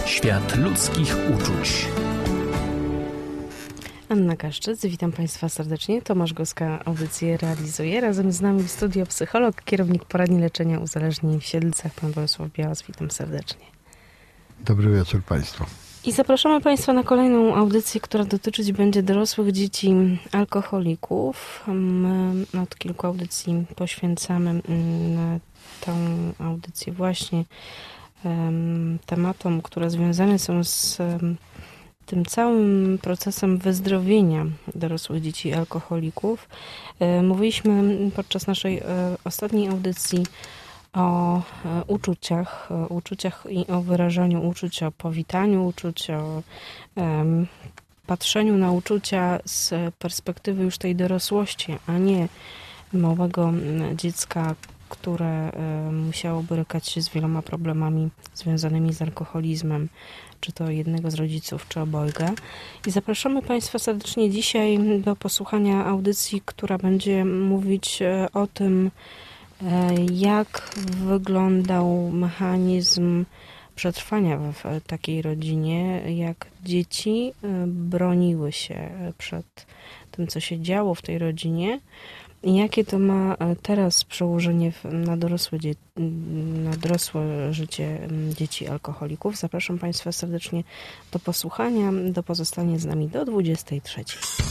Świat ludzkich uczuć. Anna Kaszczyc, witam Państwa serdecznie. Tomasz Goska audycję realizuje. Razem z nami w studio psycholog, kierownik poradni leczenia uzależnień w Siedlcach, pan Bolesław Białas. Witam serdecznie. Dobry wieczór Państwu. I zapraszamy Państwa na kolejną audycję, która dotyczyć będzie dorosłych dzieci alkoholików. My od kilku audycji poświęcamy tę audycję właśnie tematom, które związane są z tym całym procesem wyzdrowienia dorosłych dzieci alkoholików. Mówiliśmy podczas naszej ostatniej audycji o uczuciach i o wyrażaniu uczuć, o powitaniu uczuć, o patrzeniu na uczucia z perspektywy już tej dorosłości, a nie małego dziecka, które musiało borykać się z wieloma problemami związanymi z alkoholizmem, czy to jednego z rodziców, czy obojga. I zapraszamy Państwa serdecznie dzisiaj do posłuchania audycji, która będzie mówić o tym, jak wyglądał mechanizm przetrwania w takiej rodzinie, jak dzieci broniły się przed tym, co się działo w tej rodzinie i jakie to ma teraz przełożenie na dorosłe życie dzieci alkoholików. Zapraszam Państwa serdecznie do posłuchania, do pozostania z nami do 23.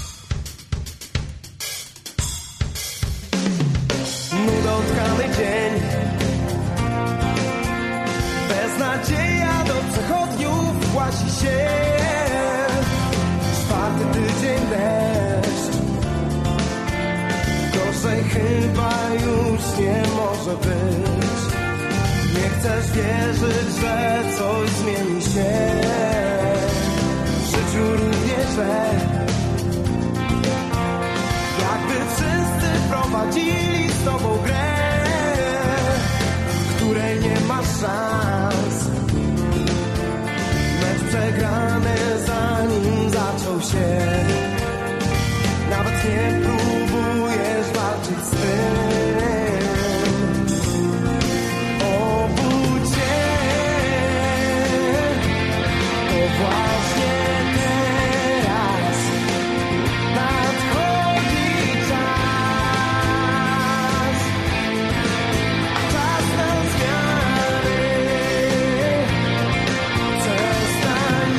Nudotkany dzień, beznadzieja do przechodniów łasi się. 4. tydzień deszcz, gorzej chyba już nie może być. Nie chcesz wierzyć, że coś zmieni się. W życiu również źle, jakby wszyscy prowadzili z tobą grę, w której nie masz szans. Mecz przegrany zanim zaczął się. Nawet nie próbujesz walczyć z tym. Obudź się, to właśnie teraz nadchodzi czas. Czas na zmiany. Przestań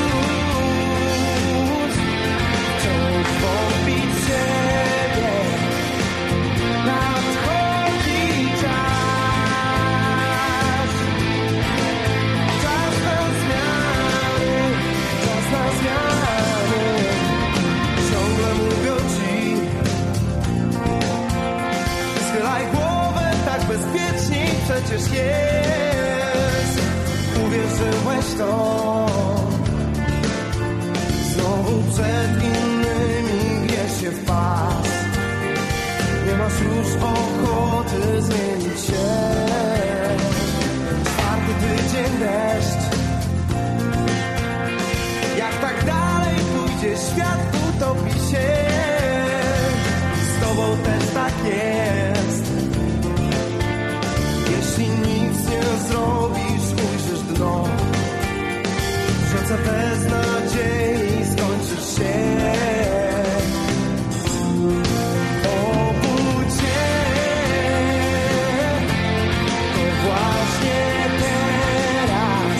już wciąż wątpić w siebie. Nadchodzi czas. Czas na zmiany. Czas na zmiany. Ciągle mówią ci, schylaj głowę, tak bezpieczniej przecież jest. Uwierzyłeś to. Znowu przed innymi bierz się w pas. Nie masz już ochoty zmienić się. 4. tydzień deszcz. Jak tak dalej pójdzie, świat utopi się. Z tobą też tak jest. Jeśli nic nie zrobisz, ujrzysz dno. W rzece beznadziei skończysz się. Obudź się, to właśnie teraz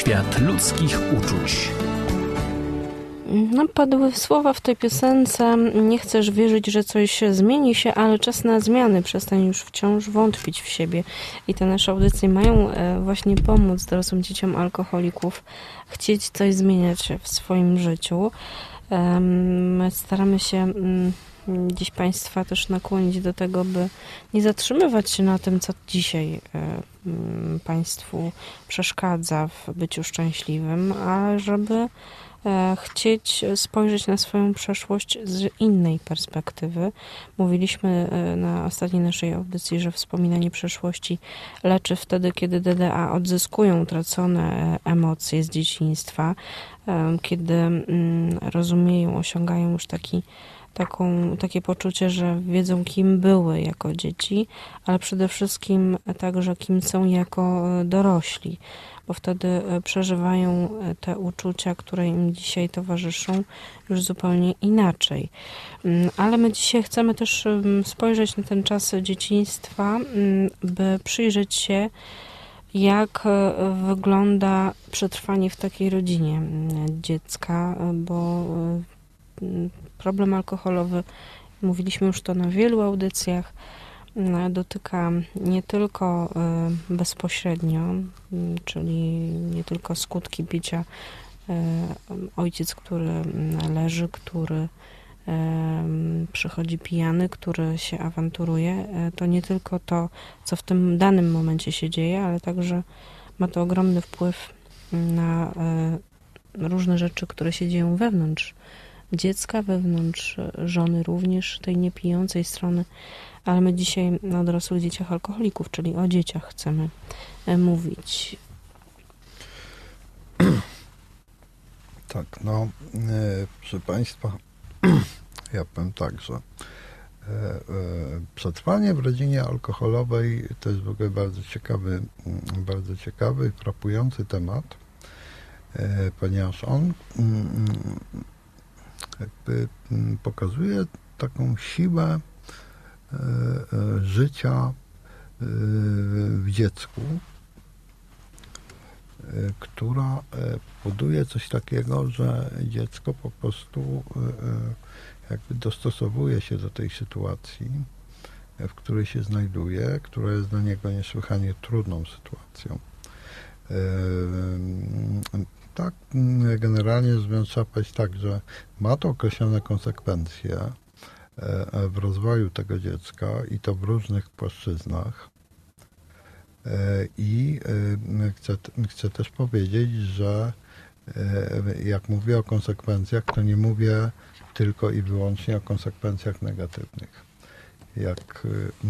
Świat ludzkich uczuć. No, padły słowa w tej piosence: nie chcesz wierzyć, że coś zmieni się, ale czas na zmiany. Przestań już wciąż wątpić w siebie. I te nasze audycje mają właśnie pomóc dorosłym dzieciom alkoholików chcieć coś zmieniać w swoim życiu. Staramy się dziś Państwa też nakłonić do tego, by nie zatrzymywać się na tym, co dzisiaj Państwu przeszkadza w byciu szczęśliwym, a żeby chcieć spojrzeć na swoją przeszłość z innej perspektywy. Mówiliśmy na ostatniej naszej audycji, że wspominanie przeszłości leczy wtedy, kiedy DDA odzyskują utracone emocje z dzieciństwa, kiedy rozumieją, osiągają już takie poczucie, że wiedzą, kim były jako dzieci, ale przede wszystkim także, kim są jako dorośli, bo wtedy przeżywają te uczucia, które im dzisiaj towarzyszą, już zupełnie inaczej. Ale my dzisiaj chcemy też spojrzeć na ten czas dzieciństwa, by przyjrzeć się, jak wygląda przetrwanie w takiej rodzinie dziecka, bo problem alkoholowy, mówiliśmy już to na wielu audycjach, dotyka nie tylko bezpośrednio, czyli nie tylko skutki picia, ojciec, który leży, który przychodzi pijany, który się awanturuje, to nie tylko to, co w tym danym momencie się dzieje, ale także ma to ogromny wpływ na różne rzeczy, które się dzieją wewnątrz dziecka, wewnątrz żony również, tej niepijącej strony, ale my dzisiaj o dorosłych dzieciach alkoholików, czyli o dzieciach chcemy mówić. Tak, proszę Państwa, ja powiem tak, że przetrwanie w rodzinie alkoholowej to jest w ogóle bardzo ciekawy i frapujący temat, ponieważ on jakby pokazuje taką siłę życia w dziecku, która powoduje coś takiego, że dziecko po prostu jakby dostosowuje się do tej sytuacji, w której się znajduje, która jest dla niego niesłychanie trudną sytuacją. Tak, generalnie rzecz biorąc, trzeba powiedzieć tak, że ma to określone konsekwencje w rozwoju tego dziecka i to w różnych płaszczyznach. I chcę też powiedzieć, że jak mówię o konsekwencjach, to nie mówię tylko i wyłącznie o konsekwencjach negatywnych. Jak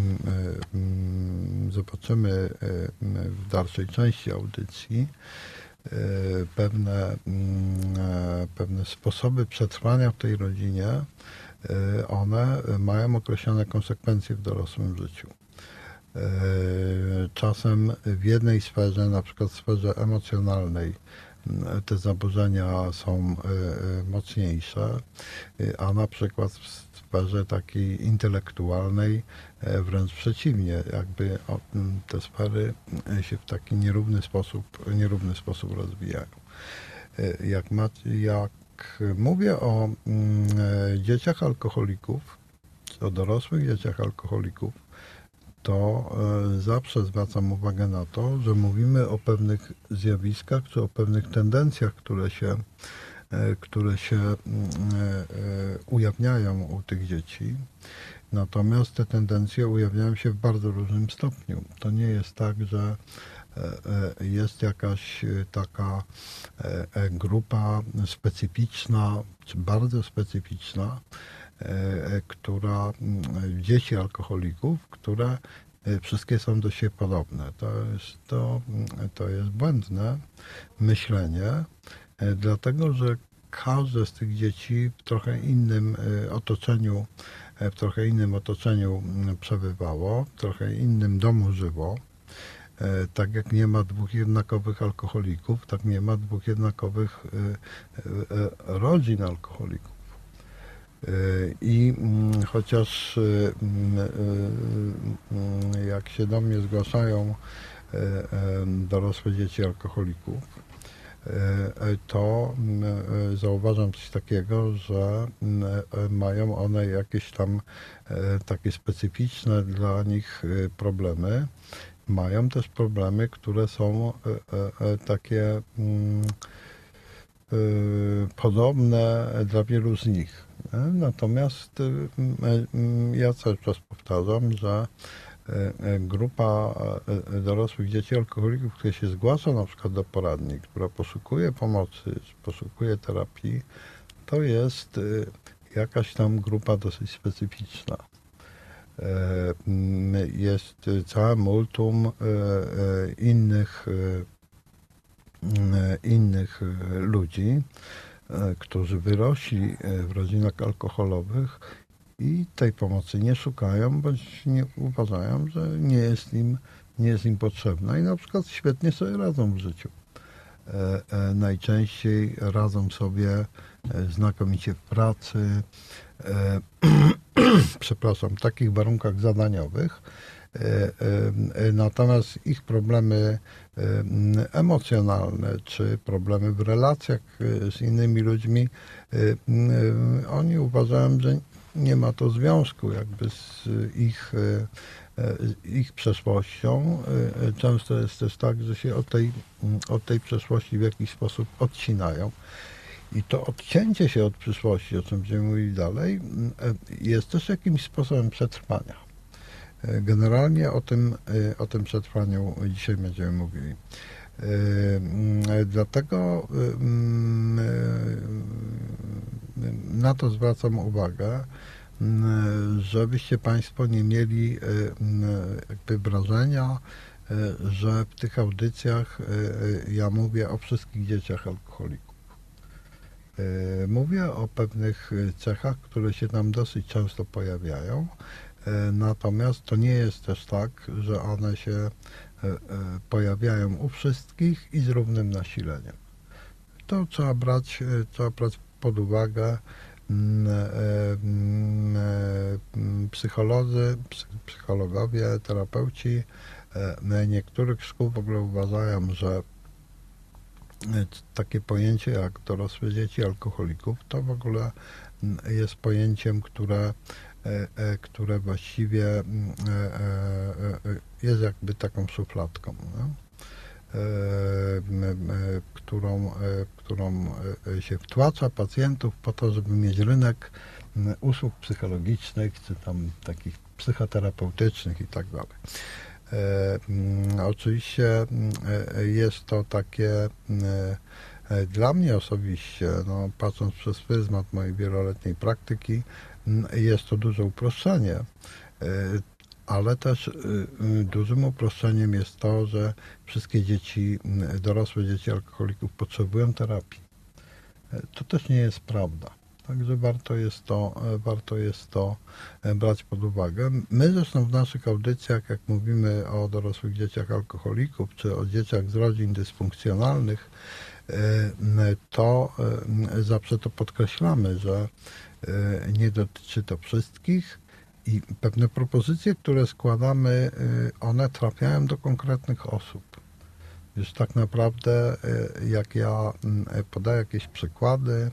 zobaczymy w dalszej części audycji, pewne sposoby przetrwania w tej rodzinie, one mają określone konsekwencje w dorosłym życiu. Czasem w jednej sferze, na przykład w sferze emocjonalnej, te zaburzenia są mocniejsze, a na przykład w sferze takiej intelektualnej wręcz przeciwnie, jakby te sfery się w taki nierówny sposób rozwijają. Jak mówię o dzieciach alkoholików, o dorosłych dzieciach alkoholików, to zawsze zwracam uwagę na to, że mówimy o pewnych zjawiskach, czy o pewnych tendencjach, które się ujawniają u tych dzieci. Natomiast te tendencje ujawniają się w bardzo różnym stopniu. To nie jest tak, że jest jakaś taka grupa specyficzna, czy bardzo specyficzna, dzieci alkoholików, które wszystkie są do siebie podobne. To jest błędne myślenie, dlatego że każde z tych dzieci w trochę innym otoczeniu przebywało, w trochę innym domu żyło. Tak jak nie ma dwóch jednakowych alkoholików, tak nie ma dwóch jednakowych rodzin alkoholików. I chociaż jak się do mnie zgłaszają dorosłe dzieci alkoholików, to zauważam coś takiego, że mają one jakieś tam takie specyficzne dla nich problemy. Mają też problemy, które są takie podobne dla wielu z nich. Natomiast ja cały czas powtarzam, że grupa dorosłych dzieci alkoholików, które się zgłasza na przykład do poradni, która poszukuje pomocy, poszukuje terapii, to jest jakaś tam grupa dosyć specyficzna. Jest całe multum innych ludzi, którzy wyrośli w rodzinach alkoholowych i tej pomocy nie szukają, bądź nie uważają, że nie jest im potrzebna i na przykład świetnie sobie radzą w życiu. Najczęściej radzą sobie znakomicie w pracy, przepraszam, w takich warunkach zadaniowych, natomiast ich problemy emocjonalne czy problemy w relacjach z innymi ludźmi, oni uważają, że nie ma to związku jakby z ich przeszłością. Często jest też tak, że się od tej przeszłości w jakiś sposób odcinają. I to odcięcie się od przyszłości, o czym będziemy mówili dalej, jest też jakimś sposobem przetrwania. Generalnie o tym przetrwaniu dzisiaj będziemy mówili. Dlatego na to zwracam uwagę, żebyście Państwo nie mieli jakby wrażenia, że w tych audycjach ja mówię o wszystkich dzieciach alkoholików. Mówię o pewnych cechach, które się tam dosyć często pojawiają, natomiast to nie jest też tak, że one się pojawiają u wszystkich i z równym nasileniem. To trzeba brać pod uwagę. Psychologowie, terapeuci niektórych szkół w ogóle uważają, że takie pojęcie jak dorosłe dzieci alkoholików to w ogóle jest pojęciem, które właściwie jest jakby taką szufladką, no? Którą się wtłacza pacjentów po to, żeby mieć rynek usług psychologicznych, czy tam takich psychoterapeutycznych i tak dalej. Oczywiście jest to takie dla mnie osobiście, no, patrząc przez pryzmat mojej wieloletniej praktyki, jest to duże uproszczenie, ale też dużym uproszczeniem jest to, że wszystkie dzieci, dorosłe dzieci alkoholików potrzebują terapii. To też nie jest prawda. Także warto jest to brać pod uwagę. My zresztą w naszych audycjach, jak mówimy o dorosłych dzieciach alkoholików, czy o dzieciach z rodzin dysfunkcjonalnych, to zawsze to podkreślamy, że nie dotyczy to wszystkich i pewne propozycje, które składamy, one trafiają do konkretnych osób. Już tak naprawdę, jak ja podaję jakieś przykłady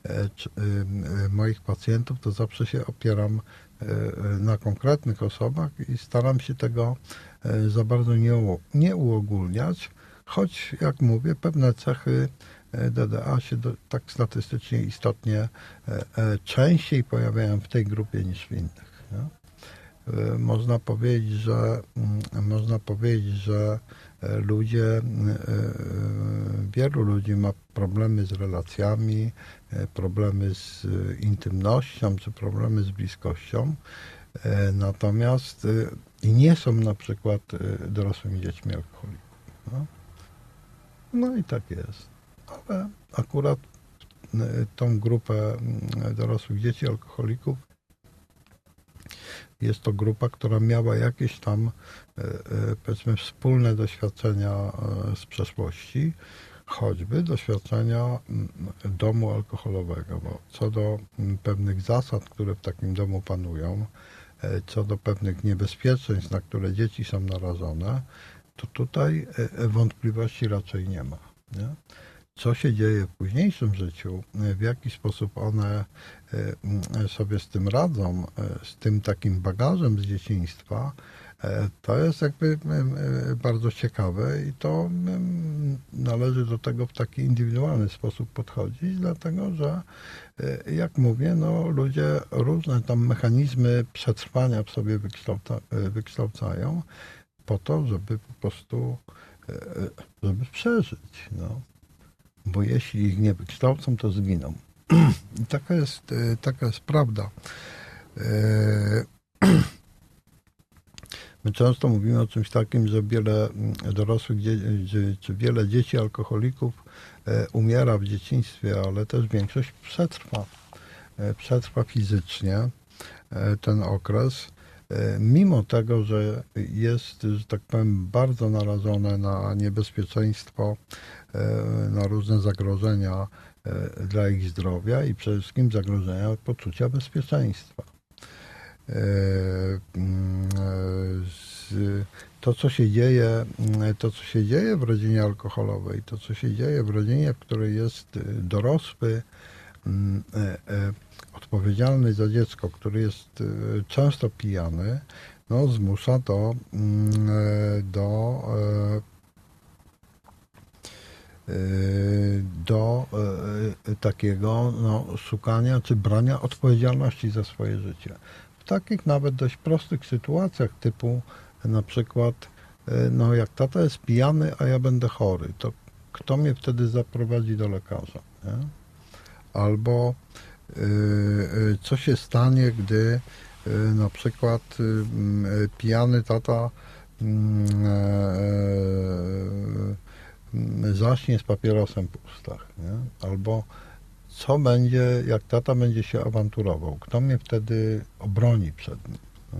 moich pacjentów, to zawsze się opieram na konkretnych osobach i staram się tego za bardzo nie uogólniać, choć, jak mówię, pewne cechy DDA się tak statystycznie istotnie częściej pojawiają w tej grupie niż w innych. Nie? Można powiedzieć, że wielu ludzi ma problemy z relacjami, problemy z intymnością, czy problemy z bliskością, natomiast nie są na przykład dorosłymi dziećmi alkoholików. No i tak jest. Ale akurat tą grupę dorosłych dzieci alkoholików jest to grupa, która miała jakieś tam, powiedzmy, wspólne doświadczenia z przeszłości, choćby doświadczenia domu alkoholowego, bo co do pewnych zasad, które w takim domu panują, co do pewnych niebezpieczeństw, na które dzieci są narażone, to tutaj wątpliwości raczej nie ma. Nie? co się dzieje w późniejszym życiu, w jaki sposób one sobie z tym radzą, z tym takim bagażem z dzieciństwa, to jest jakby bardzo ciekawe i to należy do tego w taki indywidualny sposób podchodzić, dlatego że, jak mówię, no, ludzie różne tam mechanizmy przetrwania w sobie wykształcają po to, żeby po prostu żeby przeżyć. No. Bo jeśli ich nie wykształcą, to zginą. I taka jest prawda. My często mówimy o czymś takim, że wiele dorosłych, czy wiele dzieci alkoholików umiera w dzieciństwie, ale też większość przetrwa fizycznie ten okres, mimo tego, że jest, że tak powiem, bardzo narażone na niebezpieczeństwo, na różne zagrożenia dla ich zdrowia i przede wszystkim zagrożenia poczucia bezpieczeństwa. To, co się dzieje w rodzinie alkoholowej, to, co się dzieje w rodzinie, w której jest dorosły, odpowiedzialny za dziecko, który jest często pijany, no, zmusza do takiego szukania czy brania odpowiedzialności za swoje życie. W takich nawet dość prostych sytuacjach typu na przykład, no jak tata jest pijany, a ja będę chory, to kto mnie wtedy zaprowadzi do lekarza? Nie? Albo co się stanie, gdy na przykład pijany tata zaśnie z papierosem w ustach, nie? Albo co będzie, jak tata będzie się awanturował, kto mnie wtedy obroni przed nim. Nie?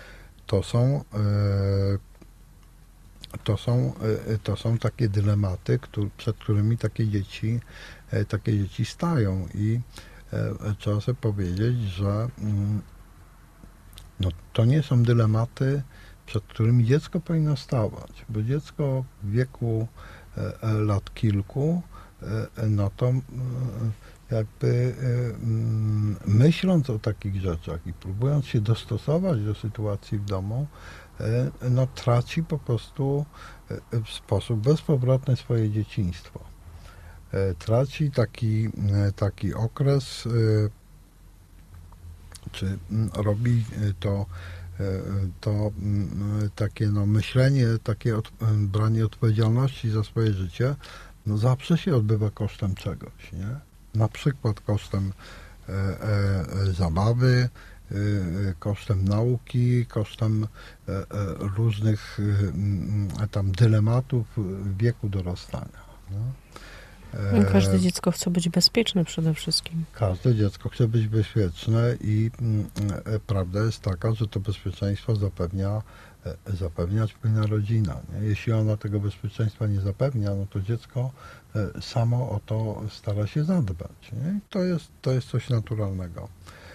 To są takie dylematy, przed którymi takie dzieci stają i trzeba sobie powiedzieć, że no, to nie są dylematy, przed którymi dziecko powinno stawać, bo dziecko w wieku lat kilku, no to jakby myśląc o takich rzeczach i próbując się dostosować do sytuacji w domu, no traci po prostu w sposób bezpowrotny swoje dzieciństwo. Traci taki okres, czy robi to takie no, myślenie, takie branie odpowiedzialności za swoje życie, no zawsze się odbywa kosztem czegoś, nie? Na przykład kosztem zabawy, kosztem nauki, kosztem różnych tam dylematów w wieku dorastania. No. Każde dziecko chce być bezpieczne przede wszystkim. Każde dziecko chce być bezpieczne i prawda jest taka, że to bezpieczeństwo zapewniać powinna rodzina. Nie? Jeśli ona tego bezpieczeństwa nie zapewnia, no to dziecko samo o to stara się zadbać. Nie? To jest coś naturalnego.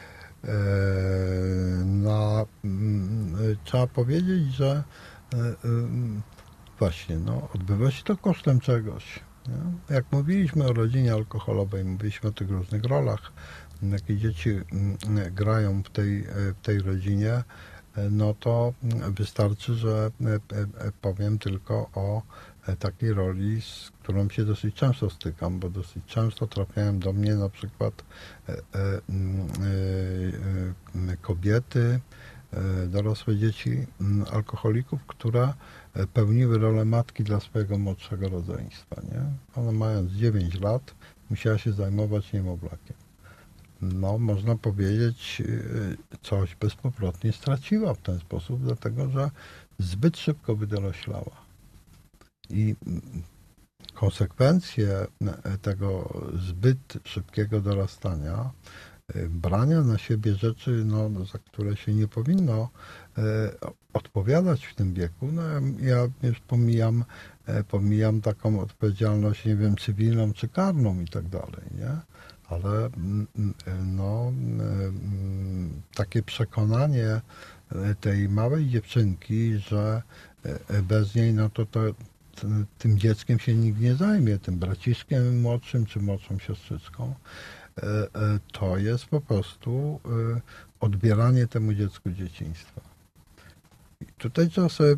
Trzeba powiedzieć, że właśnie no, odbywa się to kosztem czegoś. Nie? Jak mówiliśmy o rodzinie alkoholowej, mówiliśmy o tych różnych rolach, jakie dzieci grają w tej rodzinie, no to wystarczy, że powiem tylko o takiej roli, z którą się dosyć często stykam, bo dosyć często trafiają do mnie na przykład kobiety, dorosłe dzieci alkoholików, które pełniły rolę matki dla swojego młodszego rodzeństwa. Nie? Ona mając 9 lat musiała się zajmować niemowlakiem. No, można powiedzieć, coś bezpowrotnie straciła w ten sposób, dlatego że zbyt szybko wydoroślała. I konsekwencje tego zbyt szybkiego dorastania, brania na siebie rzeczy, no, za które się nie powinno odpowiadać w tym wieku, no, ja już pomijam taką odpowiedzialność, nie wiem, cywilną czy karną i tak dalej, nie? Ale no, takie przekonanie tej małej dziewczynki, że bez niej no to tym dzieckiem się nikt nie zajmie, tym braciszkiem młodszym czy młodszą siostrzyczką. To jest po prostu odbieranie temu dziecku dzieciństwa. I tutaj trzeba sobie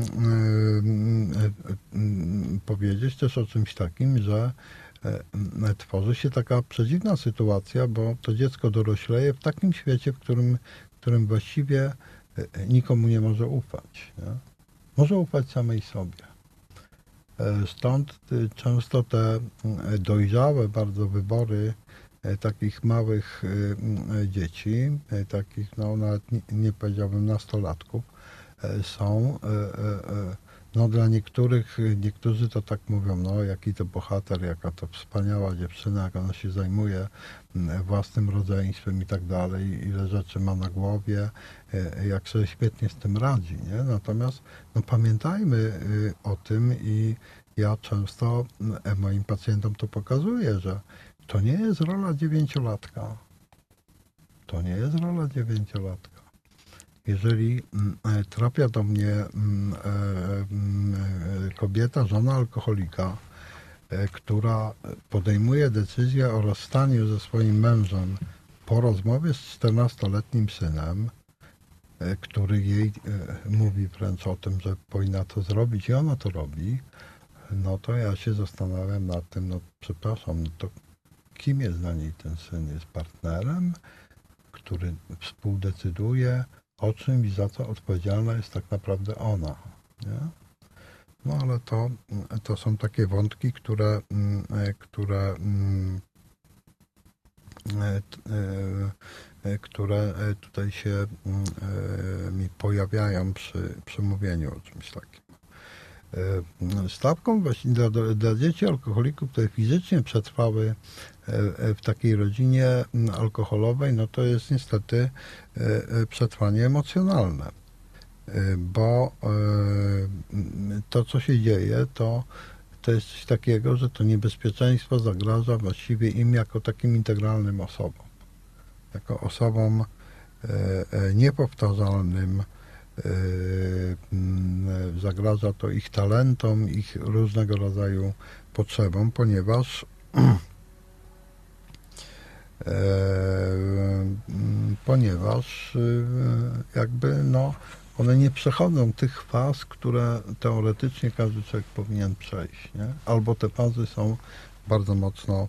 powiedzieć też o czymś takim, że tworzy się taka przedziwna sytuacja, bo to dziecko dorośleje w takim świecie, w którym właściwie nikomu nie może ufać. Nie? Może ufać samej sobie. Stąd często te dojrzałe bardzo wybory takich małych dzieci, takich no nawet nie powiedziałbym nastolatków, są no dla niektórzy to tak mówią, no jaki to bohater, jaka to wspaniała dziewczyna, jak ona się zajmuje własnym rodzeństwem i tak dalej, ile rzeczy ma na głowie, jak sobie świetnie z tym radzi, nie? Natomiast no, pamiętajmy o tym i ja często moim pacjentom to pokazuję, że to nie jest rola 9-latka. To nie jest rola 9-latka. Jeżeli trafia do mnie kobieta, żona alkoholika, która podejmuje decyzję o rozstaniu ze swoim mężem po rozmowie z 14-letnim synem, który jej mówi wręcz o tym, że powinna to zrobić i ona to robi, no to ja się zastanawiam nad tym, no przepraszam, no to kim jest dla niej ten syn? Jest partnerem, który współdecyduje o czym i za co odpowiedzialna jest tak naprawdę ona. Nie? No ale to są takie wątki, które tutaj się mi pojawiają przy mówieniu o czymś takim. Stawką właśnie dla dzieci alkoholików, które fizycznie przetrwały w takiej rodzinie alkoholowej, no to jest niestety przetrwanie emocjonalne. Bo to, co się dzieje, to jest coś takiego, że to niebezpieczeństwo zagraża właściwie im jako takim integralnym osobom. Jako osobom niepowtarzalnym, zagraża to ich talentom, ich różnego rodzaju potrzebom, ponieważ jakby no, one nie przechodzą tych faz, które teoretycznie każdy człowiek powinien przejść, nie? Albo te fazy są bardzo mocno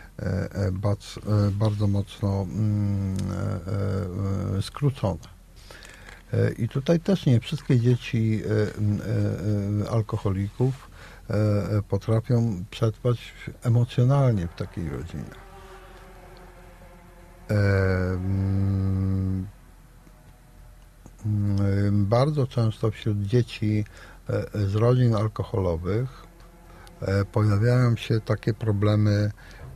skrócone. I tutaj też nie wszystkie dzieci alkoholików potrafią przetrwać emocjonalnie w takiej rodzinie. Bardzo często wśród dzieci z rodzin alkoholowych pojawiają się takie problemy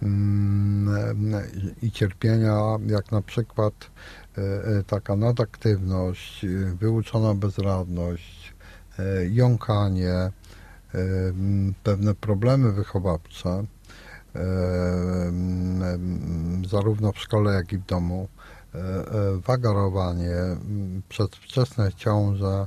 i cierpienia, jak na przykład taka nadaktywność, wyuczona bezradność, jąkanie, pewne problemy wychowawcze, zarówno w szkole, jak i w domu, wagarowanie, przedwczesne ciąże,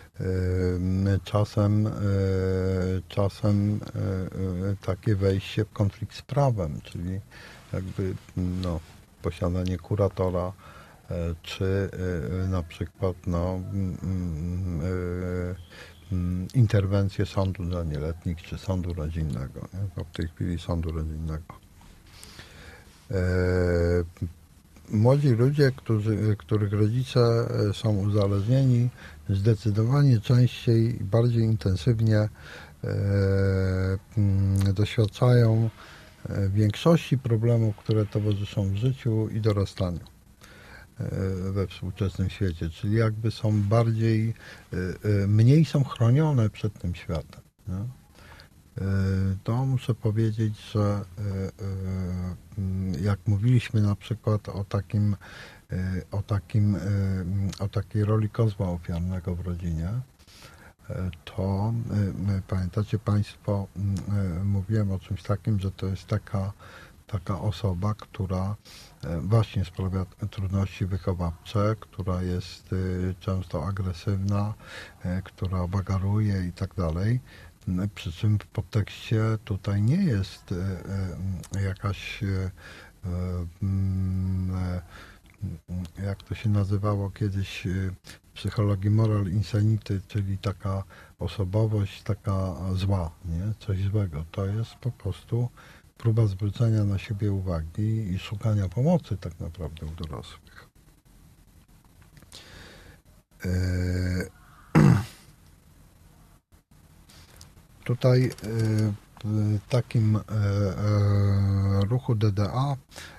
czasem takie wejście w konflikt z prawem, czyli jakby no, posiadanie kuratora, czy na przykład no, interwencję sądu dla nieletnich, czy sądu rodzinnego, nie? No, w tej chwili sądu rodzinnego. Młodzi ludzie, których rodzice są uzależnieni, zdecydowanie częściej i bardziej intensywnie doświadczają większości problemów, które towarzyszą w życiu i dorastaniu we współczesnym świecie, czyli jakby są mniej są chronione przed tym światem. Nie? To muszę powiedzieć, że jak mówiliśmy na przykład o takiej roli kozła ofiarnego w rodzinie, to pamiętacie Państwo, mówiłem o czymś takim, że to jest taka osoba, która właśnie sprawia trudności wychowawcze, która jest często agresywna, która bagaruje i tak dalej. Przy czym w podtekście tutaj nie jest jakaś, jak to się nazywało kiedyś w psychologii, moral insanity, czyli taka osobowość taka zła, nie? Coś złego. To jest po prostu próba zwrócenia na siebie uwagi i szukania pomocy tak naprawdę u dorosłych. Tutaj w takim ruchu DDA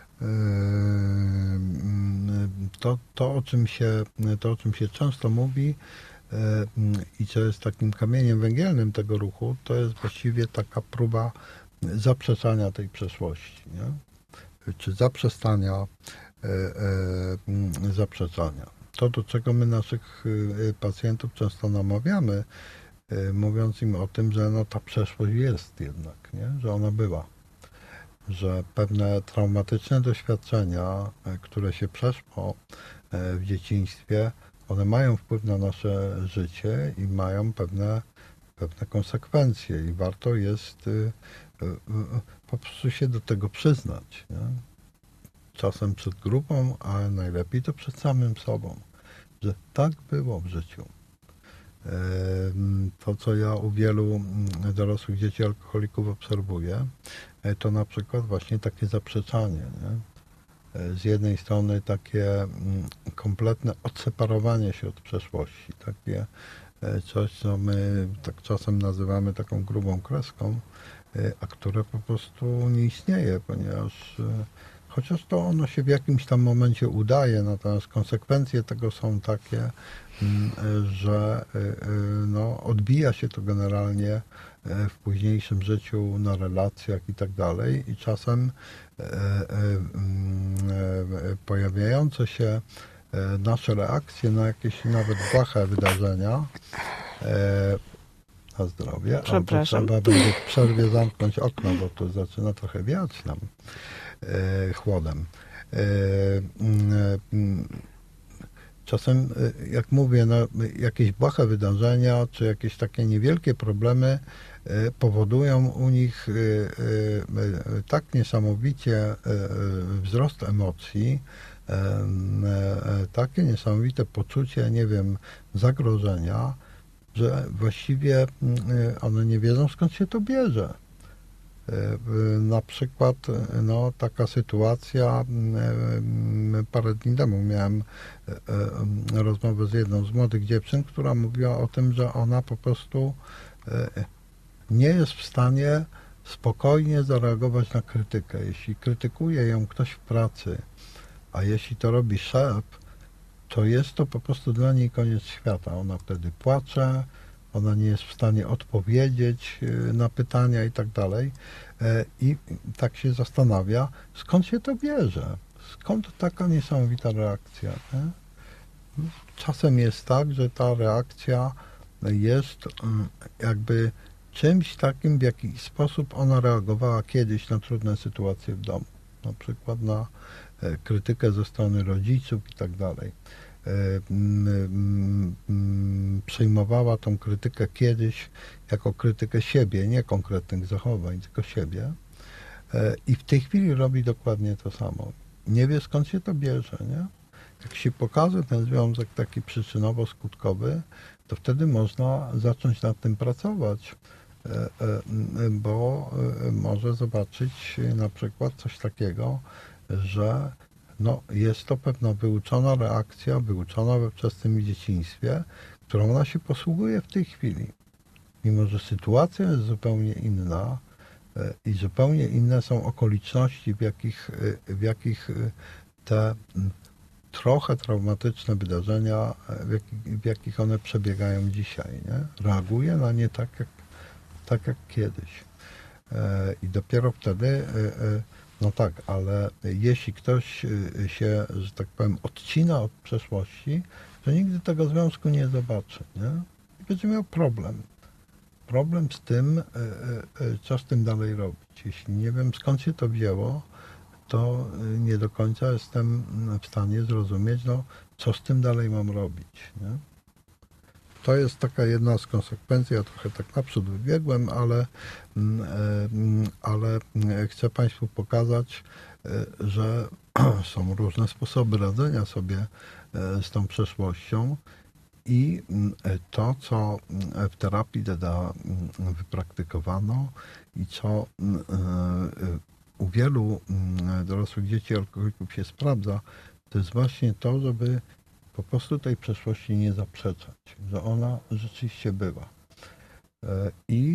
to, o czym się często mówi i co jest takim kamieniem węgielnym tego ruchu, to jest właściwie taka próba zaprzeczania tej przeszłości, nie? Czy zaprzestania zaprzeczania. To, do czego my naszych pacjentów często namawiamy, mówiąc im o tym, że no, ta przeszłość jest jednak, nie? Że ona była, że pewne traumatyczne doświadczenia, które się przeszło w dzieciństwie, one mają wpływ na nasze życie i mają pewne konsekwencje i warto jest po prostu się do tego przyznać, nie? Czasem przed grupą, a najlepiej to przed samym sobą, że tak było w życiu. To, co ja u wielu dorosłych dzieci alkoholików obserwuję, to na przykład właśnie takie zaprzeczanie, nie? Z jednej strony takie kompletne odseparowanie się od przeszłości, takie coś, co my tak czasem nazywamy taką grubą kreską, a które po prostu nie istnieje, ponieważ chociaż to ono się w jakimś tam momencie udaje, natomiast konsekwencje tego są takie, że no, odbija się to generalnie w późniejszym życiu, na relacjach i tak dalej i czasem pojawiające się nasze reakcje na jakieś nawet błahe wydarzenia, na zdrowie, albo trzeba będzie w przerwie zamknąć okno, bo tu zaczyna trochę wiać nam chłodem. Czasem, jak mówię, no, jakieś błahe wydarzenia, czy jakieś takie niewielkie problemy powodują u nich tak niesamowicie wzrost emocji, takie niesamowite poczucie, nie wiem, zagrożenia, że właściwie one nie wiedzą, skąd się to bierze. Na przykład no, taka sytuacja, parę dni temu miałem rozmowę z jedną z młodych dziewczyn, która mówiła o tym, że ona po prostu nie jest w stanie spokojnie zareagować na krytykę. Jeśli krytykuje ją ktoś w pracy, a jeśli to robi szef, to jest to po prostu dla niej koniec świata. Ona wtedy płacze, ona nie jest w stanie odpowiedzieć na pytania i tak dalej. I tak się zastanawia, skąd się to bierze? Skąd taka niesamowita reakcja? Nie? Czasem jest tak, że ta reakcja jest jakby czymś takim, w jaki sposób ona reagowała kiedyś na trudne sytuacje w domu. Na przykład na krytykę ze strony rodziców i tak dalej. Przyjmowała tą krytykę kiedyś jako krytykę siebie, nie konkretnych zachowań, tylko siebie. I w tej chwili robi dokładnie to samo. Nie wie, skąd się to bierze, nie? Jak się pokaże ten związek taki przyczynowo-skutkowy, to wtedy można zacząć nad tym pracować, bo może zobaczyć na przykład coś takiego, że no, jest to pewna wyuczona reakcja, wyuczona we wczesnym dzieciństwie, którą ona się posługuje w tej chwili. Mimo że sytuacja jest zupełnie inna i zupełnie inne są okoliczności, w jakich te trochę traumatyczne wydarzenia, w jakich one przebiegają dzisiaj, nie? Reaguje na nie tak jak kiedyś. I dopiero wtedy, no tak, ale jeśli ktoś się, że tak powiem, odcina od przeszłości, to nigdy tego związku nie zobaczy, nie? I będzie miał problem. Problem z tym, co z tym dalej robić. Jeśli nie wiem, skąd się to wzięło, to nie do końca jestem w stanie zrozumieć, no, co z tym dalej mam robić, nie? To jest taka jedna z konsekwencji, ja trochę tak naprzód wybiegłem, ale chcę Państwu pokazać, że są różne sposoby radzenia sobie z tą przeszłością i to, co w terapii DDA wypraktykowano i co u wielu dorosłych dzieci alkoholików się sprawdza, to jest właśnie to, żeby po prostu tej przeszłości nie zaprzeczać, że ona rzeczywiście była i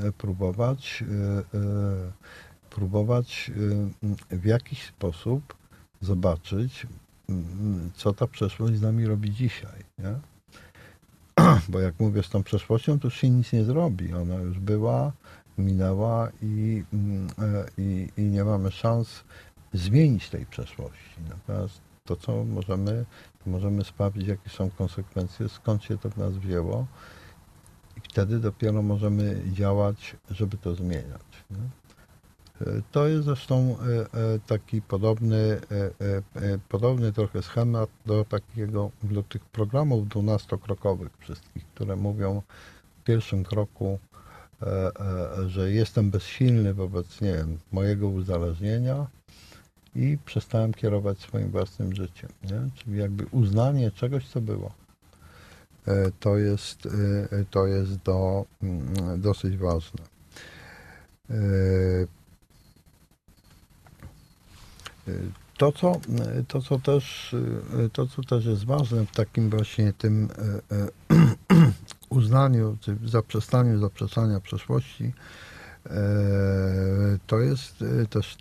próbować w jakiś sposób zobaczyć, co ta przeszłość z nami robi dzisiaj, nie? Bo jak mówię, z tą przeszłością to już się nic nie zrobi, ona już była, minęła i nie mamy szans zmienić tej przeszłości. Natomiast to, co możemy sprawdzić, jakie są konsekwencje, skąd się to w nas wzięło i wtedy dopiero możemy działać, żeby to zmieniać. Nie? To jest zresztą taki podobny trochę schemat do tych programów 12-krokowych wszystkich, które mówią w pierwszym kroku, że jestem bezsilny wobec, nie wiem, mojego uzależnienia i przestałem kierować swoim własnym życiem. Nie? Czyli jakby uznanie czegoś, co było. To jest dosyć ważne. To, co też jest ważne w takim właśnie tym uznaniu, czy zaprzeczania przeszłości, to jest też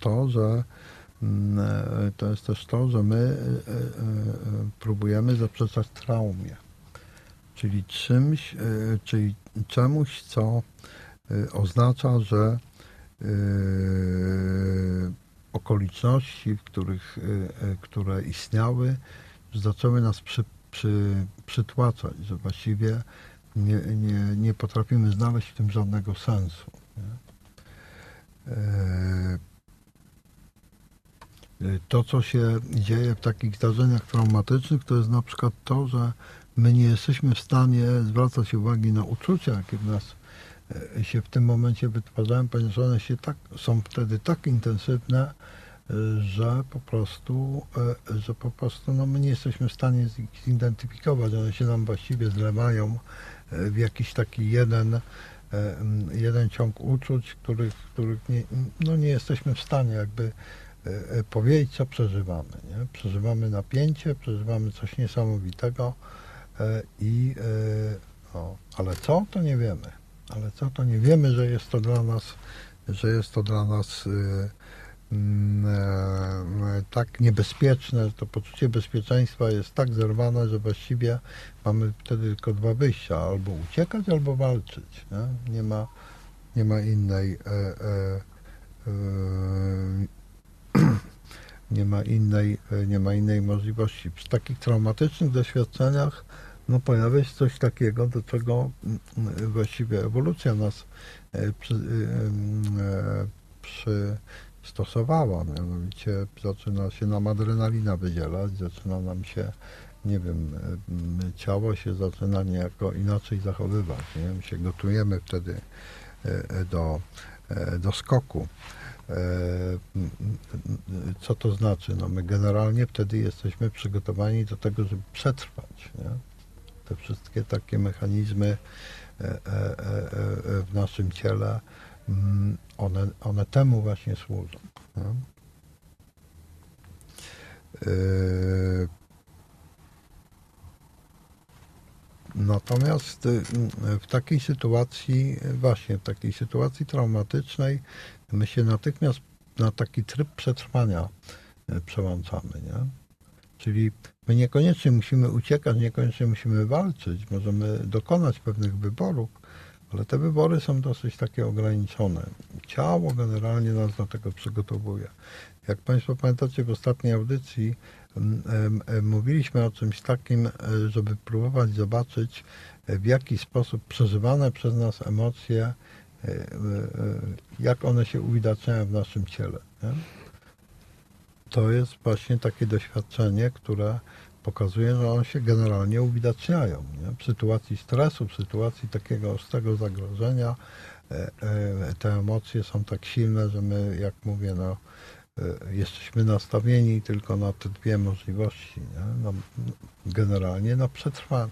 to, że my próbujemy zaprzeczać traumie, czyli czemuś, co oznacza, że okoliczności, które istniały, zaczęły nas przytłaczać, że właściwie nie potrafimy znaleźć w tym żadnego sensu. Nie? To, co się dzieje w takich zdarzeniach traumatycznych, to jest na przykład to, że my nie jesteśmy w stanie zwracać uwagi na uczucia, jakie w nas się w tym momencie wytwarzają, ponieważ one są wtedy tak intensywne, że po prostu no, my nie jesteśmy w stanie ich zidentyfikować. One się nam właściwie zlewają w jakiś taki jeden ciąg uczuć, których nie jesteśmy w stanie jakby powiedzieć, co przeżywamy. Nie? Przeżywamy napięcie, przeżywamy coś niesamowitego ale co, to nie wiemy. Że jest to dla nas tak niebezpieczne, że to poczucie bezpieczeństwa jest tak zerwane, że właściwie mamy wtedy tylko dwa wyjścia, albo uciekać, albo walczyć. Nie ma innej możliwości. Przy takich traumatycznych doświadczeniach pojawia się coś takiego, do czego właściwie ewolucja nas przystosowała. Mianowicie zaczyna się nam adrenalina wydzielać, zaczyna nam się, nie wiem, ciało się zaczyna niejako inaczej zachowywać. Nie? My się gotujemy wtedy do skoku. Co to znaczy? My generalnie wtedy jesteśmy przygotowani do tego, żeby przetrwać. Nie? Te wszystkie takie mechanizmy w naszym ciele, one temu właśnie służą. Nie? Natomiast w takiej sytuacji traumatycznej my się natychmiast na taki tryb przetrwania przełączamy, nie? Czyli my niekoniecznie musimy uciekać, niekoniecznie musimy walczyć, możemy dokonać pewnych wyborów, ale te wybory są dosyć takie ograniczone. Ciało generalnie nas do tego przygotowuje. Jak Państwo pamiętacie, w ostatniej audycji mówiliśmy o czymś takim, żeby próbować zobaczyć, w jaki sposób przeżywane przez nas emocje, jak one się uwidaczniają w naszym ciele. Nie? To jest właśnie takie doświadczenie, które pokazuje, że one się generalnie uwidaczniają. Nie? W sytuacji stresu, w sytuacji takiego ostrego zagrożenia te emocje są tak silne, że my, jak mówię, no, jesteśmy nastawieni tylko na te dwie możliwości. Nie? No, generalnie na przetrwanie.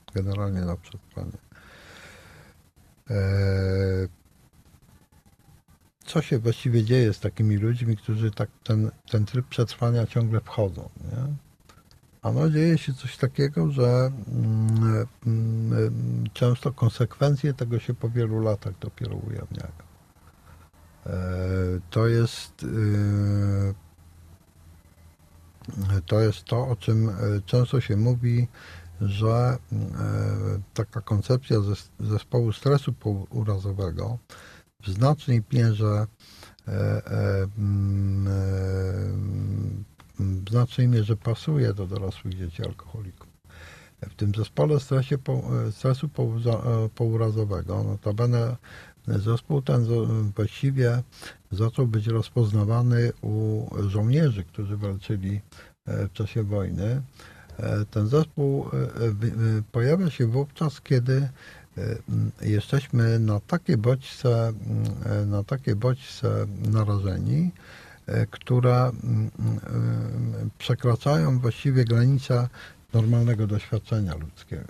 Co się właściwie dzieje z takimi ludźmi, którzy tak ten tryb przetrwania ciągle wchodzą? Nie? Ano dzieje się coś takiego, że często konsekwencje tego się po wielu latach dopiero ujawniają. To jest to, o czym często się mówi, że taka koncepcja zespołu stresu pourazowego w znacznej mierze pasuje do dorosłych dzieci alkoholików. W tym zespole stresu pourazowego, notabene zespół ten właściwie zaczął być rozpoznawany u żołnierzy, którzy walczyli w czasie wojny. Ten zespół pojawia się wówczas, kiedy jesteśmy na takie bodźce narażeni, które przekraczają właściwie granice normalnego doświadczenia ludzkiego.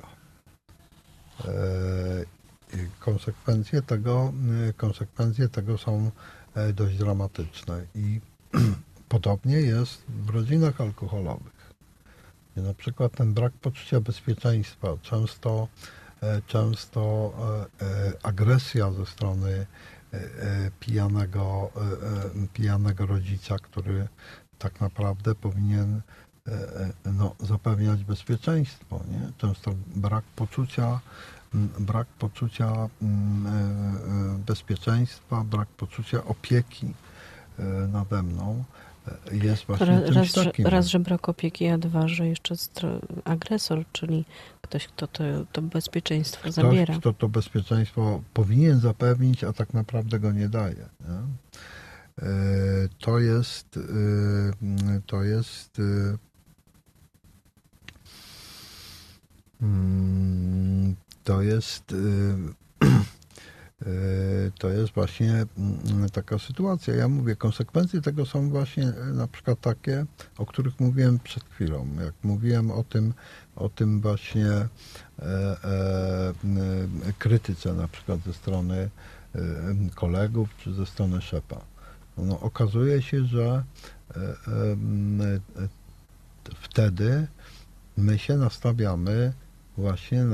Konsekwencje tego są dość dramatyczne i podobnie jest w rodzinach alkoholowych, gdzie na przykład ten brak poczucia bezpieczeństwa, często agresja ze strony pijanego rodzica, który tak naprawdę powinien zapewniać bezpieczeństwo. Nie? Często brak poczucia bezpieczeństwa, brak poczucia opieki nade mną jest właśnie czymś takim. Raz, że brak opieki, a dwa, że jeszcze agresor, czyli ktoś, kto to bezpieczeństwo zabiera. Kto to bezpieczeństwo powinien zapewnić, a tak naprawdę go nie daje. Nie? To jest właśnie taka sytuacja. Ja mówię, konsekwencje tego są właśnie na przykład takie, o których mówiłem przed chwilą. Jak mówiłem o tym właśnie krytyce na przykład ze strony kolegów czy ze strony szefa. No, okazuje się, że wtedy my się nastawiamy właśnie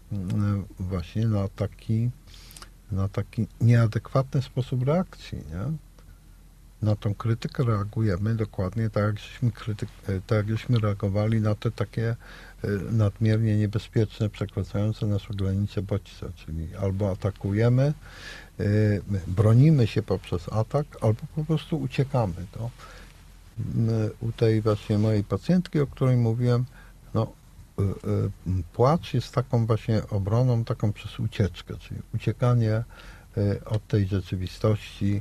na taki nieadekwatny sposób reakcji, nie? Na tą krytykę reagujemy dokładnie tak, jak żeśmy reagowali na te takie nadmiernie niebezpieczne, przekraczające nasze granice bodźce, czyli albo atakujemy, bronimy się poprzez atak, albo po prostu uciekamy. To u tej właśnie mojej pacjentki, o której mówiłem, płacz jest taką właśnie obroną, taką przez ucieczkę, czyli uciekanie od tej rzeczywistości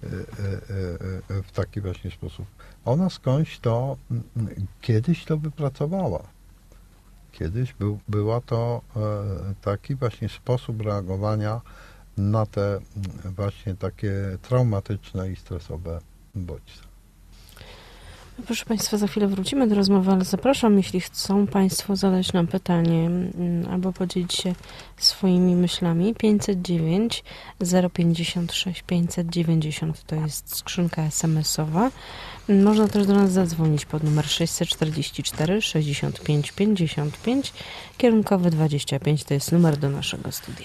w taki właśnie sposób. Ona skądś kiedyś to wypracowała. Kiedyś była to taki właśnie sposób reagowania na te właśnie takie traumatyczne i stresowe bodźce. Proszę Państwa, za chwilę wrócimy do rozmowy, ale zapraszam, jeśli chcą Państwo zadać nam pytanie albo podzielić się swoimi myślami. 509 056 590 to jest skrzynka SMS-owa. Można też do nas zadzwonić pod numer 644 65 55, kierunkowy 25 to jest numer do naszego studia.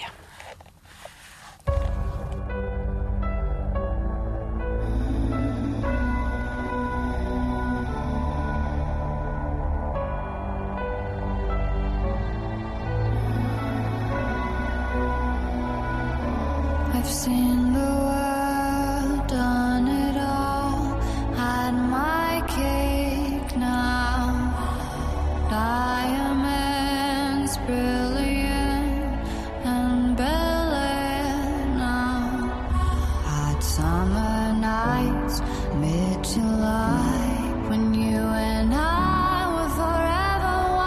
I've seen the world, done it all, had my cake now. Diamonds brilliant and Bel-Air now. Hot summer nights, mid-July, when you and I were forever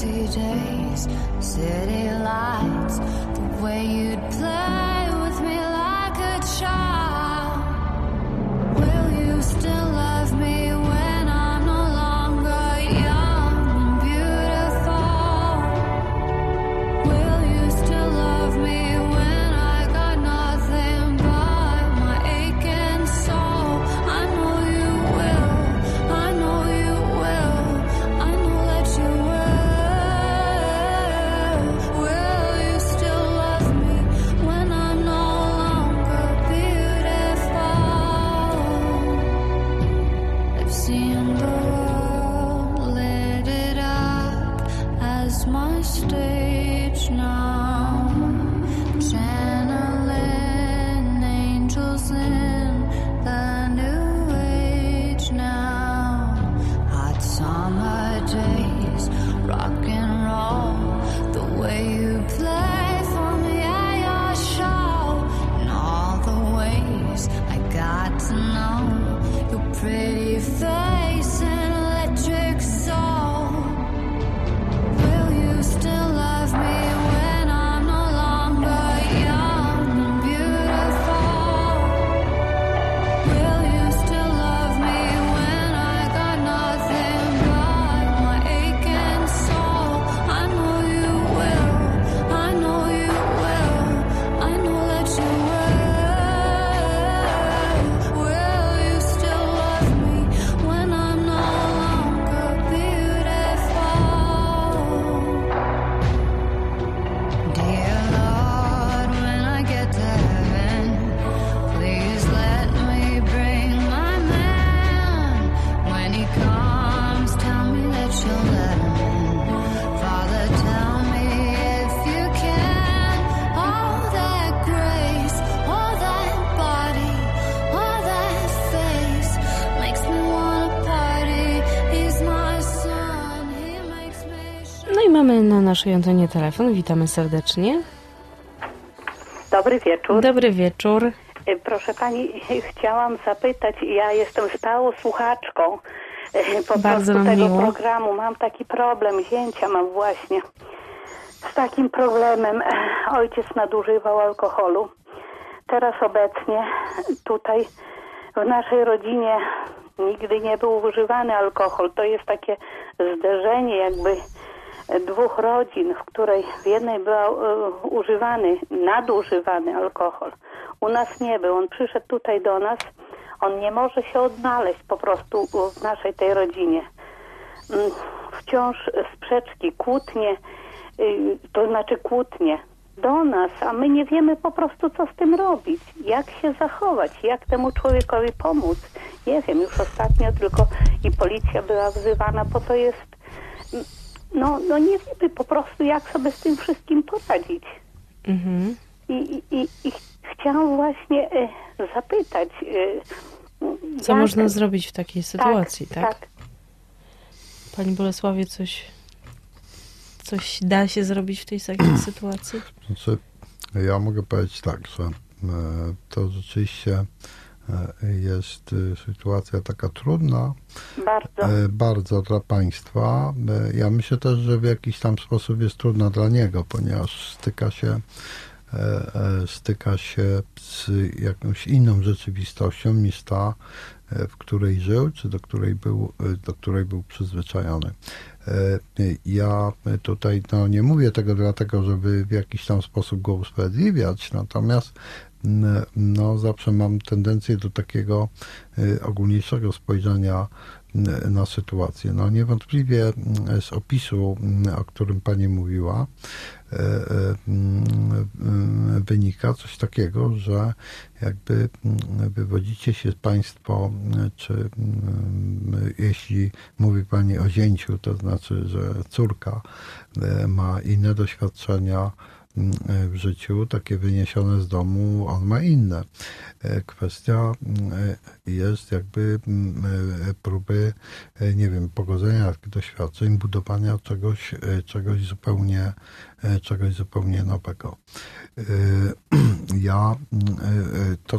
empty days, city lights, the way you'd play with me like a child. Will you still love me when I'm no longer young and beautiful? Will you still love me when I got nothing but my aching soul? I know you will, I know you will, I know that you will. Will you still love me when I'm no longer beautiful? I've seen the world lit it up as my stage now, channeling angels in the new age now. Hot summer days, rock and roll, the way you play for me at your show, and all the ways I got to know your pretty face and electric soul. Will you still love me when I'm no longer young and beautiful? Will you still love me when I got nothing but my aching soul? I know you will, I know you will, I know that you will. Will you still love me when I'm no longer beautiful? Dear Lord, when I get to heaven, please let me bring my man. When he comes, tell me that you'll let him in. Father, tell me if you can. All that grace, all that body, all that face makes me wanna party. He's my son, he makes me shine. No i mamy na naszej antenie telefon. Witamy serdecznie. Dobry wieczór. Dobry wieczór. Proszę pani, chciałam zapytać, ja jestem stałą słuchaczką po Bardzo prostu nam tego miło. programu. Mam taki problem, zięcia mam właśnie z takim problemem. Ojciec nadużywał alkoholu. Teraz obecnie tutaj w naszej rodzinie nigdy nie był używany alkohol. To jest takie zderzenie jakby dwóch rodzin, w której w jednej był nadużywany alkohol. U nas nie był. On przyszedł tutaj do nas. On nie może się odnaleźć po prostu w naszej tej rodzinie. Wciąż sprzeczki, kłótnie, to znaczy kłótnie do nas, a my nie wiemy po prostu, co z tym robić, jak się zachować, jak temu człowiekowi pomóc. Nie wiem, już ostatnio tylko i policja była wzywana, bo to jest, no nie wiemy po prostu, jak sobie z tym wszystkim poradzić. Mhm. I chciałam właśnie zapytać, Co można zrobić w takiej sytuacji, tak? Tak. Pani Bolesławie, coś da się zrobić w tej takiej sytuacji? Znaczy, ja mogę powiedzieć tak, że to rzeczywiście jest sytuacja taka trudna, bardzo dla państwa. Ja myślę też, że w jakiś tam sposób jest trudna dla niego, ponieważ styka się z jakąś inną rzeczywistością niż ta, w której żył, czy do której był przyzwyczajony. Ja tutaj nie mówię tego dlatego, żeby w jakiś tam sposób go usprawiedliwiać, natomiast zawsze mam tendencję do takiego ogólniejszego spojrzenia na sytuację. Niewątpliwie z opisu, o którym pani mówiła, wynika coś takiego, że jakby wywodzicie się państwo, czy jeśli mówi pani o zięciu, to znaczy, że córka ma inne doświadczenia w życiu, takie wyniesione z domu, on ma inne. Kwestia jest jakby próby, nie wiem, pogodzenia tych doświadczeń, budowania czegoś zupełnie nowego. Ja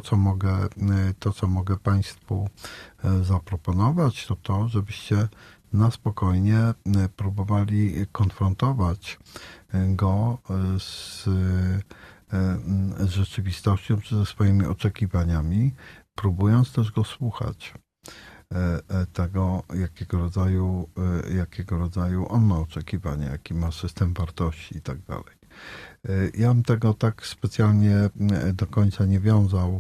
to, co mogę państwu zaproponować, to żebyście na spokojnie próbowali konfrontować go z rzeczywistością czy ze swoimi oczekiwaniami, próbując też go słuchać tego, jakiego rodzaju on ma oczekiwania, jaki ma system wartości i tak dalej. Ja bym tego tak specjalnie do końca nie wiązał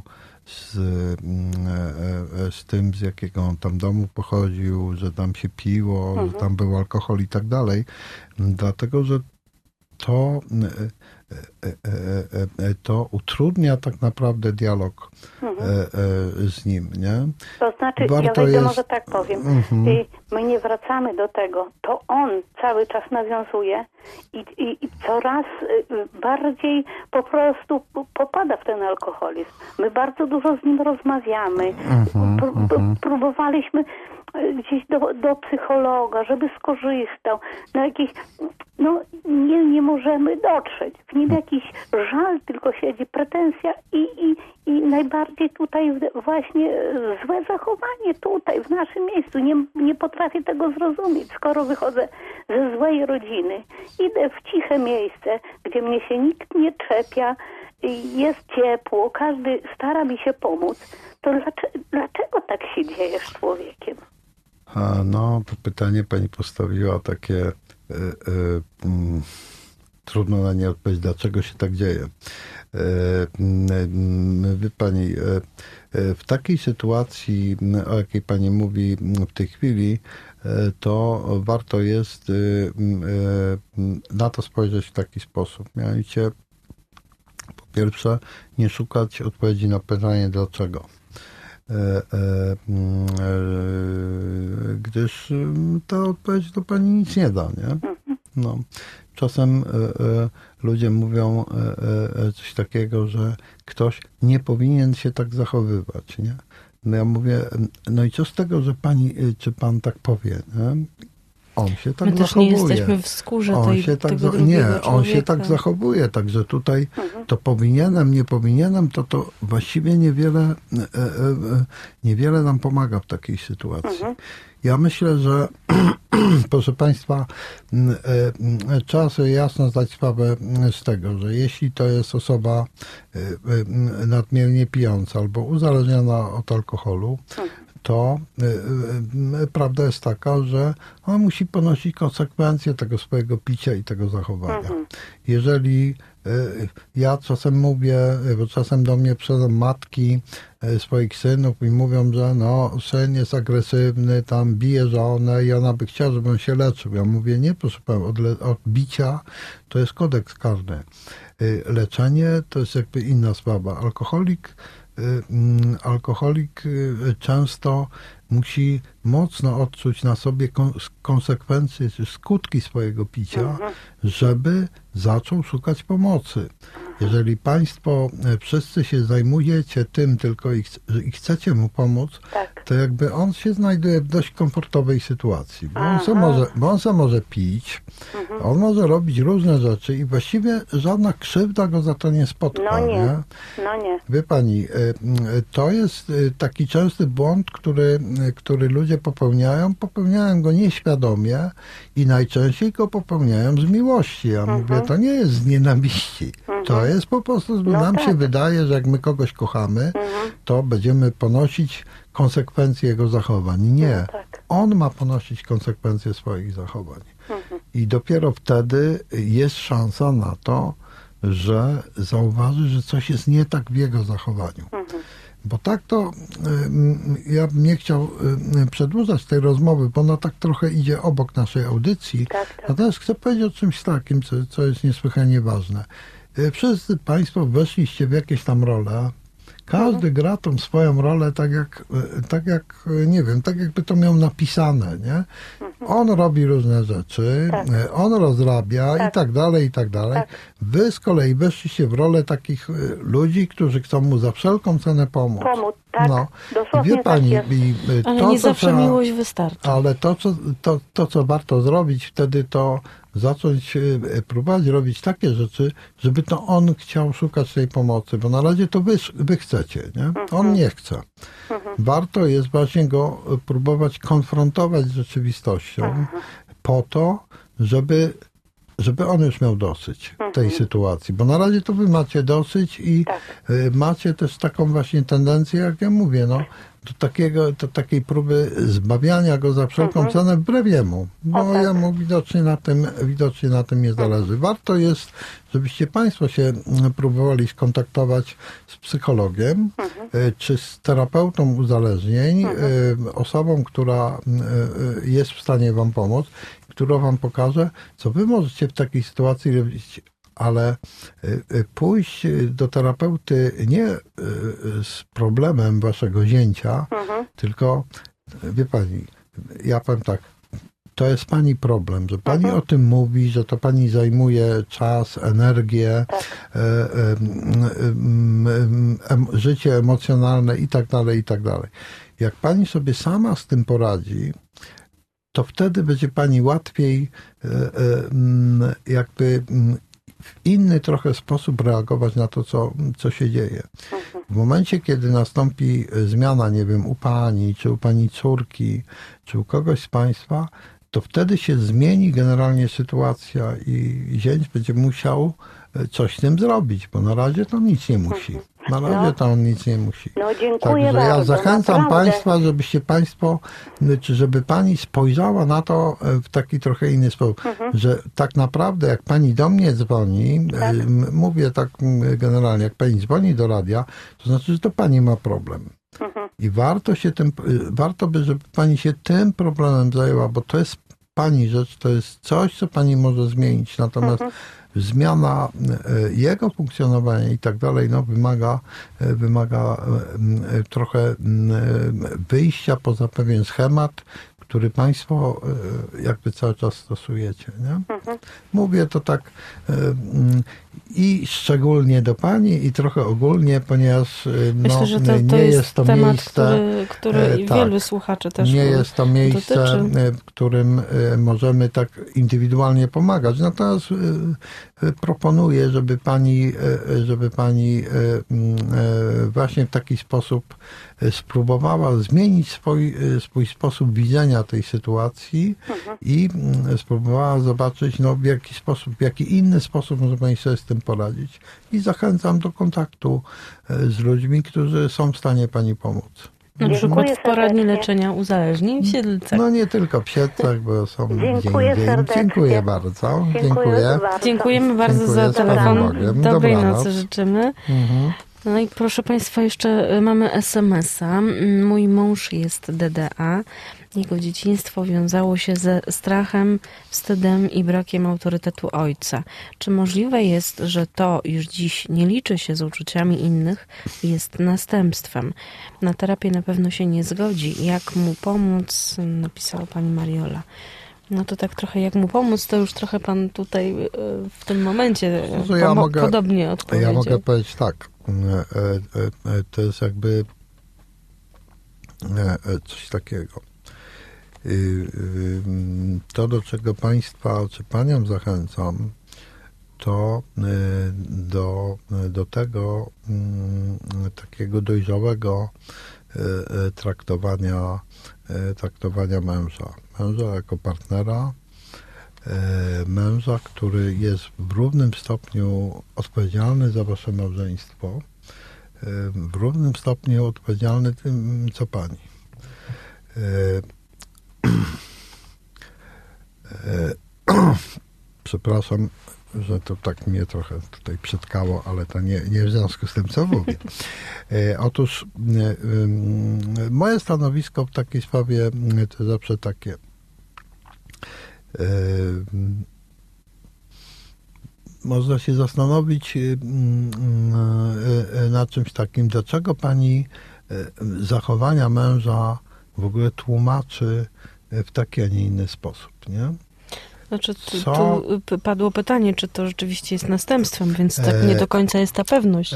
z tym, z jakiego on tam domu pochodził, że tam się piło, że tam był alkohol i tak dalej, dlatego, że to utrudnia tak naprawdę dialog z nim, nie? To znaczy, może tak powiem, my nie wracamy do tego, to on cały czas nawiązuje i coraz bardziej po prostu popada w ten alkoholizm. My bardzo dużo z nim rozmawiamy, próbowaliśmy gdzieś do psychologa, żeby skorzystał, na jakieś, nie możemy dotrzeć. W nim jakiś żal tylko siedzi, pretensja i najbardziej tutaj właśnie złe zachowanie tutaj, w naszym miejscu. Nie potrafię tego zrozumieć. Skoro wychodzę ze złej rodziny, idę w ciche miejsce, gdzie mnie się nikt nie czepia, jest ciepło, każdy stara mi się pomóc, to dlaczego tak się dzieje z człowiekiem? No, to pytanie pani postawiła takie trudno na nie odpowiedzieć, dlaczego się tak dzieje. Wie pani, w takiej sytuacji, o jakiej pani mówi w tej chwili, to warto jest na to spojrzeć w taki sposób. Mianowicie, po pierwsze, nie szukać odpowiedzi na pytanie dlaczego. Gdyż ta odpowiedź do pani nic nie da, nie? No. Czasem ludzie mówią coś takiego, że ktoś nie powinien się tak zachowywać, nie? No ja mówię, no i co z tego, że pani czy pan tak powie, nie? On się tak My też zachowuje. nie jesteśmy w skórze tego drugiego człowieka. On się tak zachowuje, także tutaj to powinienem, nie powinienem, to właściwie niewiele nam pomaga w takiej sytuacji. Ja myślę, że proszę państwa, trzeba sobie jasno zdać sprawę z tego, że jeśli to jest osoba nadmiernie pijąca albo uzależniona od alkoholu, to prawda jest taka, że on musi ponosić konsekwencje tego swojego picia i tego zachowania. Jeżeli ja czasem mówię, bo czasem do mnie przychodzą matki swoich synów i mówią, że syn jest agresywny, tam bije żonę i ona by chciała, żeby on się leczył. Ja mówię, nie, proszę pana, od bicia to jest kodeks karny. Leczenie to jest jakby inna sprawa. Alkoholik często musi mocno odczuć na sobie konsekwencje czy skutki swojego picia, żeby zaczął szukać pomocy. Jeżeli państwo wszyscy się zajmujecie tym tylko i chcecie mu pomóc, to jakby on się znajduje w dość komfortowej sytuacji, bo on se może pić, on może robić różne rzeczy i właściwie żadna krzywda go za to nie spotka. No nie. Wie pani, to jest taki częsty błąd, który ludzie popełniają go nieświadomie i najczęściej go popełniają z miłości. Ja mówię, to nie jest z nienawiści. To jest po prostu, nam się wydaje, że jak my kogoś kochamy, to będziemy ponosić konsekwencje jego zachowań. Nie. On ma ponosić konsekwencje swoich zachowań. I dopiero wtedy jest szansa na to, że zauważy, że coś jest nie tak w jego zachowaniu. Bo tak to ja bym nie chciał przedłużać tej rozmowy, bo ona tak trochę idzie obok naszej audycji. Natomiast chcę powiedzieć o czymś takim, co jest niesłychanie ważne. Wszyscy państwo weszliście w jakieś tam role. Każdy gra tą swoją rolę tak jak, nie wiem, tak jakby to miał napisane, nie? On robi różne rzeczy, on rozrabia i tak dalej, i tak dalej. Wy z kolei weszliście w rolę takich ludzi, którzy chcą mu za wszelką cenę pomóc. Pomóc, tak. No. Dosłownie Wie pani, tak jest. Ale to, nie co zawsze trzeba, miłość wystarczy. ale to, co warto zrobić wtedy, to zacząć próbować robić takie rzeczy, żeby to on chciał szukać tej pomocy, bo na razie to wy chcecie, nie? On nie chce. Warto jest właśnie go próbować konfrontować z rzeczywistością po to, żeby on już miał dosyć tej sytuacji, bo na razie to wy macie dosyć i macie też taką właśnie tendencję, jak ja mówię, no, do takiej próby zbawiania go za wszelką cenę wbrew jemu, bo jemu widocznie na tym nie zależy. Warto jest, żebyście państwo się próbowali skontaktować z psychologiem, czy z terapeutą uzależnień, osobą, która jest w stanie wam pomóc, która wam pokaże, co wy możecie w takiej sytuacji robić, ale pójść do terapeuty nie z problemem waszego zięcia, tylko, wie pani, ja powiem tak, to jest pani problem, że pani o tym mówi, że to pani zajmuje czas, energię, życie emocjonalne i tak dalej, i tak dalej. Jak pani sobie sama z tym poradzi, to wtedy będzie pani łatwiej jakby w inny trochę sposób reagować na to, co się dzieje. W momencie, kiedy nastąpi zmiana, nie wiem, u pani, czy u pani córki, czy u kogoś z państwa, to wtedy się zmieni generalnie sytuacja i zięć będzie musiał coś z tym zrobić, bo na razie to nic nie musi. Na razie to on nic nie musi. No dziękuję Także bardzo. ja zachęcam naprawdę. państwa, żebyście państwo, czy żeby pani spojrzała na to w taki trochę inny sposób, że tak naprawdę jak pani do mnie dzwoni, mówię tak generalnie, jak pani dzwoni do radia, to znaczy, że to pani ma problem. I warto by, żeby pani się tym problemem zajęła, bo to jest pani rzecz, to jest coś, co pani może zmienić. Natomiast zmiana jego funkcjonowania i tak dalej, no wymaga trochę wyjścia poza pewien schemat, który państwo jakby cały czas stosujecie, nie? Mówię to tak i szczególnie do pani i trochę ogólnie, ponieważ Myślę, że to nie jest to temat, miejsce, który wielu słuchaczy też nie jest to miejsce, dotyczy. w którym możemy tak indywidualnie pomagać. Natomiast proponuję, żeby pani właśnie w taki sposób spróbowała zmienić swój sposób widzenia tej sytuacji i spróbowała zobaczyć, no, w jaki inny sposób może pani sobie z tym poradzić. I zachęcam do kontaktu z ludźmi, którzy są w stanie pani pomóc. Na przykład w poradni serdecznie. leczenia uzależnień w Siedlcach. No nie tylko w Siedlcach, bo są Dziękuję gdzie indziej. serdecznie. Dziękuję bardzo. Dziękuję bardzo. Dziękujemy bardzo Dziękuję, za z Panem telefon. Bogiem. Dobrej Dobranoc. nocy życzymy. No i proszę państwa, jeszcze mamy SMS-a. Mój mąż jest DDA. Jego dzieciństwo wiązało się ze strachem, wstydem i brakiem autorytetu ojca. Czy możliwe jest, że to, iż dziś nie liczy się z uczuciami innych, jest następstwem? Na terapię na pewno się nie zgodzi. Jak mu pomóc? Napisała pani Mariola. No to tak trochę jak mu pomóc, to już trochę pan tutaj w tym momencie podobnie odpowiedział. Ja mogę powiedzieć tak. To jest jakby coś takiego. To, do czego państwa, czy panią zachęcam, to do tego takiego dojrzałego traktowania męża. Męża jako partnera, męża, który jest w równym stopniu odpowiedzialny za wasze małżeństwo, w równym stopniu odpowiedzialny tym, co pani. Przepraszam, że to tak mnie trochę tutaj przytkało, ale to nie w związku z tym, co mówię. Otóż moje stanowisko w takiej sprawie to zawsze takie. Można się zastanowić nad czymś takim, dlaczego pani zachowania męża w ogóle tłumaczy w taki, a nie inny sposób, nie? Znaczy, tu padło pytanie, czy to rzeczywiście jest następstwem, więc tak nie do końca jest ta pewność.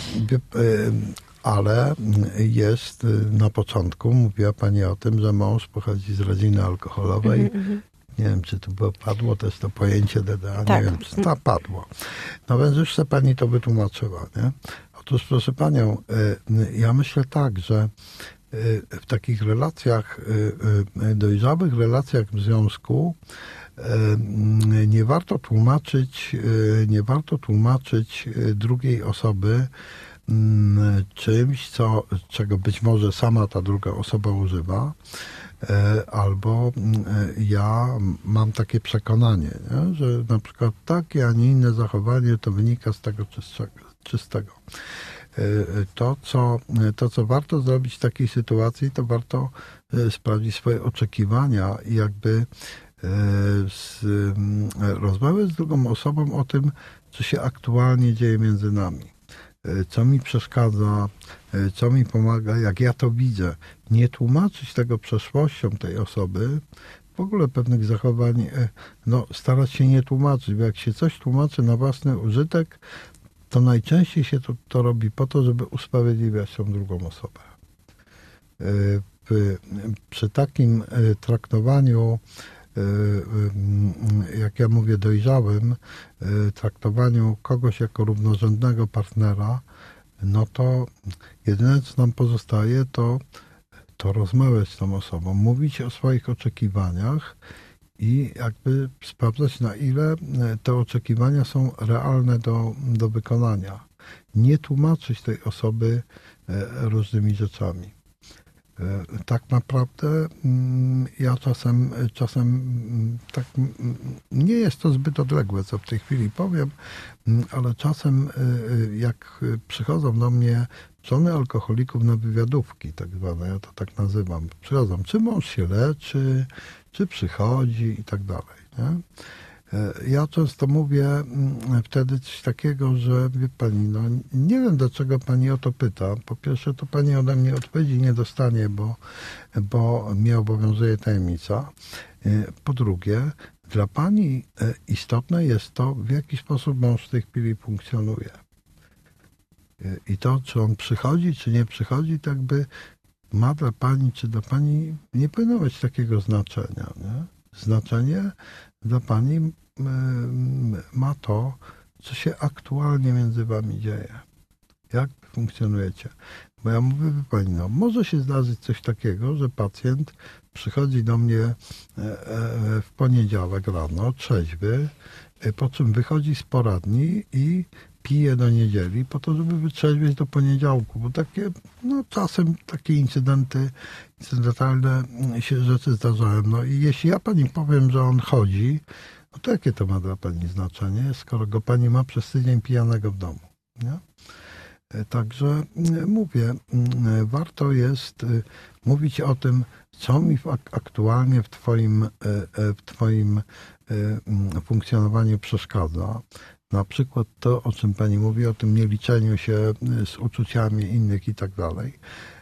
Ale jest na początku, mówiła pani o tym, że mąż pochodzi z rodziny alkoholowej. Nie wiem, czy tu padło też to pojęcie DDA, Tak. nie wiem, czy to padło. No więc już se pani to wytłumaczyła, nie? Otóż, proszę panią, ja myślę tak, że w takich relacjach, dojrzałych relacjach w związku nie warto tłumaczyć drugiej osoby czymś, czego być może sama ta druga osoba używa, albo ja mam takie przekonanie, nie? Że na przykład takie, a nie inne zachowanie to wynika z tego czystego. To, co warto zrobić w takiej sytuacji, to warto sprawdzić swoje oczekiwania i jakby rozmawiać z drugą osobą o tym, co się aktualnie dzieje między nami. Co mi przeszkadza, co mi pomaga, jak ja to widzę. Nie tłumaczyć tego przeszłością tej osoby, w ogóle pewnych zachowań, starać się nie tłumaczyć, bo jak się coś tłumaczy na własny użytek, to najczęściej się to robi po to, żeby usprawiedliwiać tą drugą osobę. Przy takim traktowaniu, jak ja mówię, dojrzałym, traktowaniu kogoś jako równorzędnego partnera, no to jedyne, co nam pozostaje, to rozmawiać z tą osobą, mówić o swoich oczekiwaniach i jakby sprawdzać, na ile te oczekiwania są realne do wykonania. Nie tłumaczyć tej osoby różnymi rzeczami. Tak naprawdę ja czasem tak, nie jest to zbyt odległe, co w tej chwili powiem, ale czasem jak przychodzą do mnie żony alkoholików na wywiadówki, tak zwane, ja to tak nazywam, przychodzą, czy mąż się leczy, czy przychodzi i tak dalej, nie? Ja często mówię wtedy coś takiego, że wie pani, nie wiem, dlaczego pani o to pyta. Po pierwsze, to pani ode mnie odpowiedzi nie dostanie, bo mnie obowiązuje tajemnica. Po drugie, dla pani istotne jest to, w jaki sposób mąż w tej chwili funkcjonuje. I to, czy on przychodzi, czy nie przychodzi, tak by ma dla pani, czy dla pani nie powinno mieć takiego znaczenia, nie? Znaczenie dla pani ma to, co się aktualnie między wami dzieje. Jak funkcjonujecie. Bo ja mówię, wie pani, może się zdarzyć coś takiego, że pacjent przychodzi do mnie w poniedziałek rano, trzeźwy, po czym wychodzi z poradni i pije do niedzieli po to, żeby wytrzeźwieć do poniedziałku, bo takie, czasem takie incydentalne się rzeczy zdarzają. No i jeśli ja pani powiem, że on chodzi, no to jakie to ma dla pani znaczenie, skoro go pani ma przez tydzień pijanego w domu, nie? Także mówię, warto jest mówić o tym, co mi aktualnie w twoim funkcjonowaniu przeszkadza. Na przykład to, o czym pani mówi, o tym nieliczeniu się z uczuciami innych i tak dalej.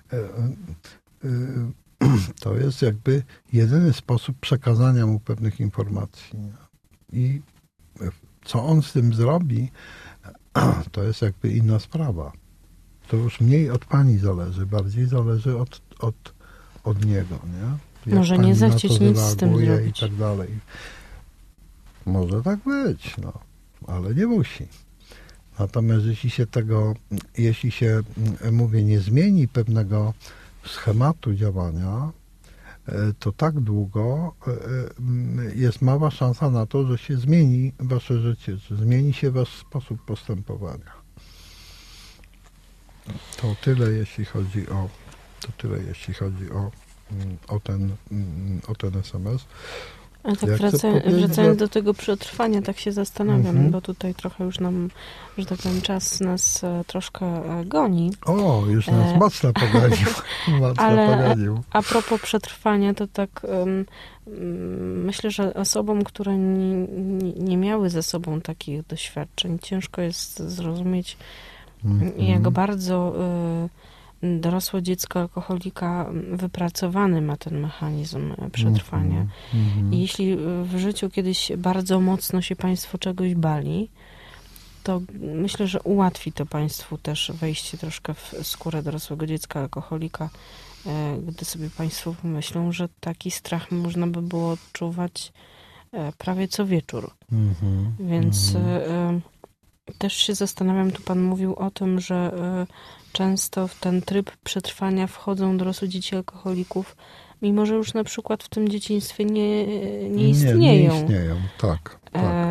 To jest jakby jedyny sposób przekazania mu pewnych informacji. I co on z tym zrobi, to jest jakby inna sprawa. To już mniej od pani zależy, bardziej zależy od niego, nie? Jak może nie zechcieć nic z tym zrobić. I tak dalej. Może tak być, ale nie musi. Natomiast jeśli się, mówię, nie zmieni pewnego schematu działania, to tak długo jest mała szansa na to, że się zmieni wasze życie, że zmieni się wasz sposób postępowania. To tyle, jeśli chodzi o ten SMS. Ale tak wracając do tego przetrwania, tak się zastanawiam, bo tutaj trochę już nam, że tak powiem, czas nas troszkę goni. O, już nas mocno pogonił. Ale a propos przetrwania, to tak myślę, że osobom, które nie miały ze sobą takich doświadczeń, ciężko jest zrozumieć, jak bardzo dorosłe dziecko alkoholika wypracowany ma ten mechanizm przetrwania. I jeśli w życiu kiedyś bardzo mocno się Państwo czegoś bali, to myślę, że ułatwi to Państwu też wejście troszkę w skórę dorosłego dziecka alkoholika, gdy sobie Państwo pomyślą, że taki strach można by było odczuwać prawie co wieczór. Więc też się zastanawiam, tu Pan mówił o tym, że często w ten tryb przetrwania wchodzą dorosłe dzieci alkoholików, mimo że już na przykład w tym dzieciństwie nie istnieją. Nie istnieją, tak.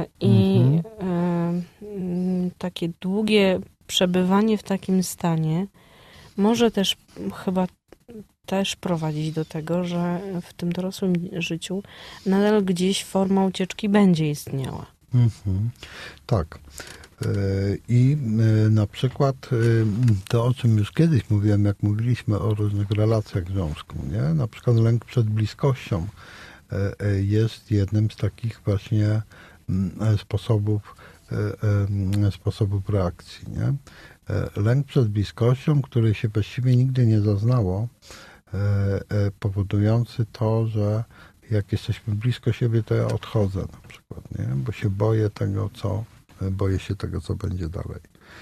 Takie długie przebywanie w takim stanie może też chyba prowadzić do tego, że w tym dorosłym życiu nadal gdzieś forma ucieczki będzie istniała. Tak. I na przykład to, o czym już kiedyś mówiłem, jak mówiliśmy o różnych relacjach w związku, nie? Na przykład lęk przed bliskością jest jednym z takich właśnie sposobów reakcji, nie? Lęk przed bliskością, który się właściwie nigdy nie zaznało, powodujący to, że jak jesteśmy blisko siebie, to ja odchodzę na przykład, nie? Bo się boję się tego, co będzie dalej.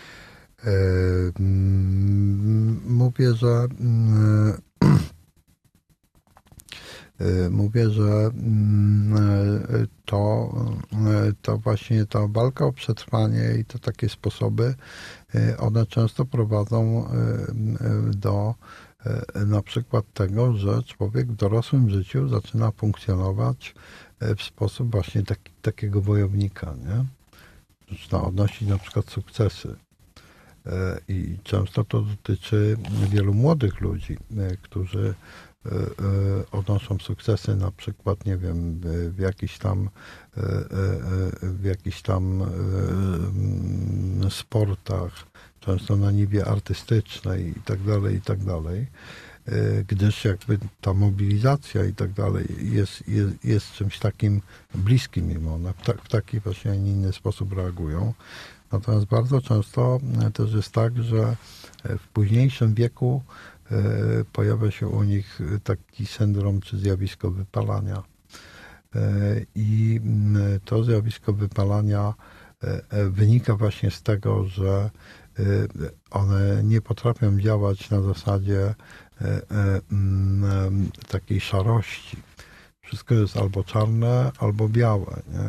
Mówię, że to właśnie ta walka o przetrwanie i te takie sposoby, one często prowadzą do na przykład tego, że człowiek w dorosłym życiu zaczyna funkcjonować w sposób właśnie takiego wojownika, nie? Zaczyna odnosić na przykład sukcesy. I często to dotyczy wielu młodych ludzi, którzy odnoszą sukcesy na przykład, nie wiem, w jakichś tam sportach, często na niwie artystycznej i tak dalej, gdyż jakby ta mobilizacja i tak dalej jest czymś takim bliskim im. One w taki właśnie, a nie inny sposób reagują. Natomiast bardzo często też jest tak, że w późniejszym wieku pojawia się u nich taki syndrom czy zjawisko wypalania. I to zjawisko wypalania wynika właśnie z tego, że one nie potrafią działać na zasadzie takiej szarości. Wszystko jest albo czarne, albo białe, nie?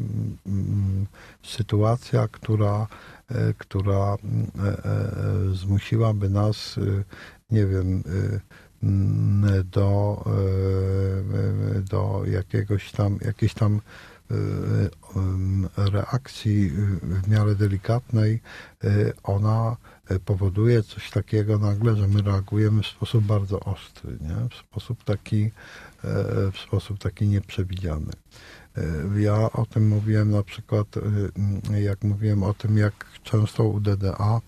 Sytuacja, która zmusiłaby nas, nie wiem, do jakiejś tam reakcji w miarę delikatnej, ona powoduje coś takiego nagle, że my reagujemy w sposób bardzo ostry, nie? W sposób taki nieprzewidziany. Ja o tym mówiłem na przykład, jak mówiłem o tym, jak często u DDA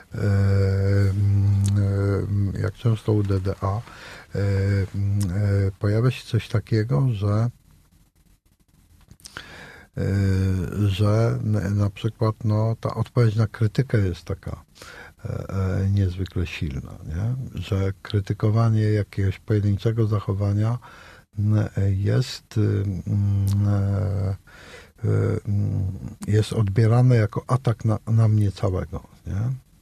pojawia się coś takiego, że na przykład ta odpowiedź na krytykę jest taka niezwykle silna, nie? Że krytykowanie jakiegoś pojedynczego zachowania jest odbierane jako atak na mnie całego, nie?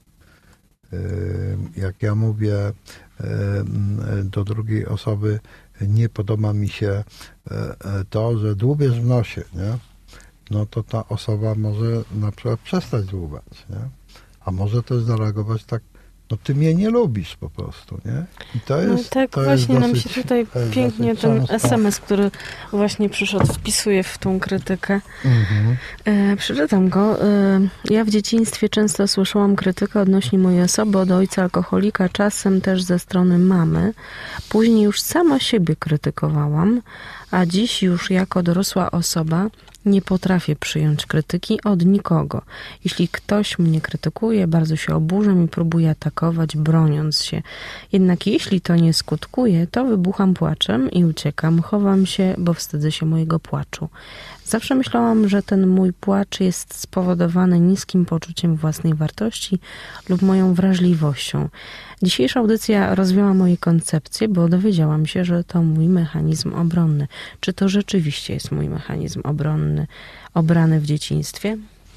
Jak ja mówię do drugiej osoby, nie podoba mi się to, że dłubiesz w nosie, nie? No to ta osoba może na przykład przestać dłubać, nie? A może też zareagować tak, no ty mnie nie lubisz po prostu, nie? I to jest, tak to właśnie jest nam się tutaj pięknie ten SMS, który właśnie przyszedł, wpisuje w tą krytykę. Przeczytam go. Ja w dzieciństwie często słyszałam krytykę odnośnie mojej osoby od ojca alkoholika, czasem też ze strony mamy. Później już sama siebie krytykowałam, a dziś już jako dorosła osoba nie potrafię przyjąć krytyki od nikogo. Jeśli ktoś mnie krytykuje, bardzo się oburzam i próbuję atakować, broniąc się. Jednak jeśli to nie skutkuje, to wybucham płaczem i uciekam. Chowam się, bo wstydzę się mojego płaczu. Zawsze myślałam, że ten mój płacz jest spowodowany niskim poczuciem własnej wartości lub moją wrażliwością. Dzisiejsza audycja rozwiała moje koncepcje, bo dowiedziałam się, że to mój mechanizm obronny. Czy to rzeczywiście jest mój mechanizm obronny, obrany w dzieciństwie?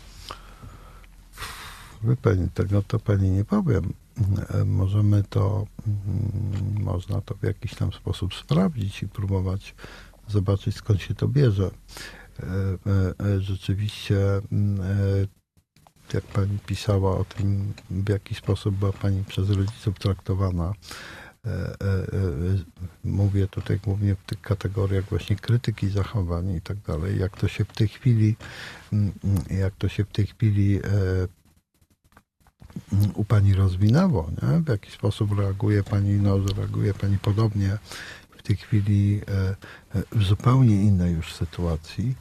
Wie pani, tego to pani nie powiem. Można to w jakiś tam sposób sprawdzić i próbować zobaczyć, skąd się to bierze. Rzeczywiście, jak pani pisała o tym, w jaki sposób była pani przez rodziców traktowana, mówię tutaj głównie w tych kategoriach właśnie krytyki zachowań i tak dalej, jak to się w tej chwili u pani rozwinęło, nie? W jaki sposób reaguje pani, reaguje pani podobnie w tej chwili w zupełnie innej już sytuacji.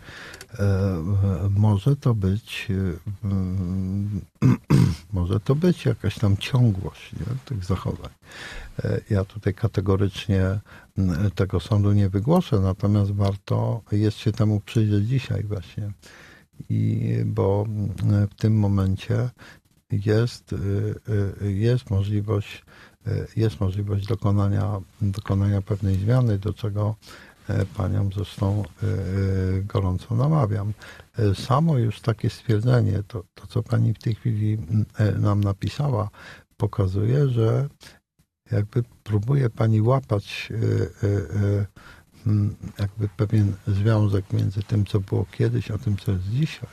Może to być jakaś tam ciągłość, nie? Tych zachowań. Ja tutaj kategorycznie tego sądu nie wygłoszę, natomiast warto jest się temu przyjrzeć dzisiaj właśnie. Bo w tym momencie jest możliwość dokonania pewnej zmiany, do czego panią zresztą gorąco namawiam. Samo już takie stwierdzenie, to co pani w tej chwili nam napisała, pokazuje, że jakby próbuje pani łapać jakby pewien związek między tym, co było kiedyś, a tym, co jest dzisiaj.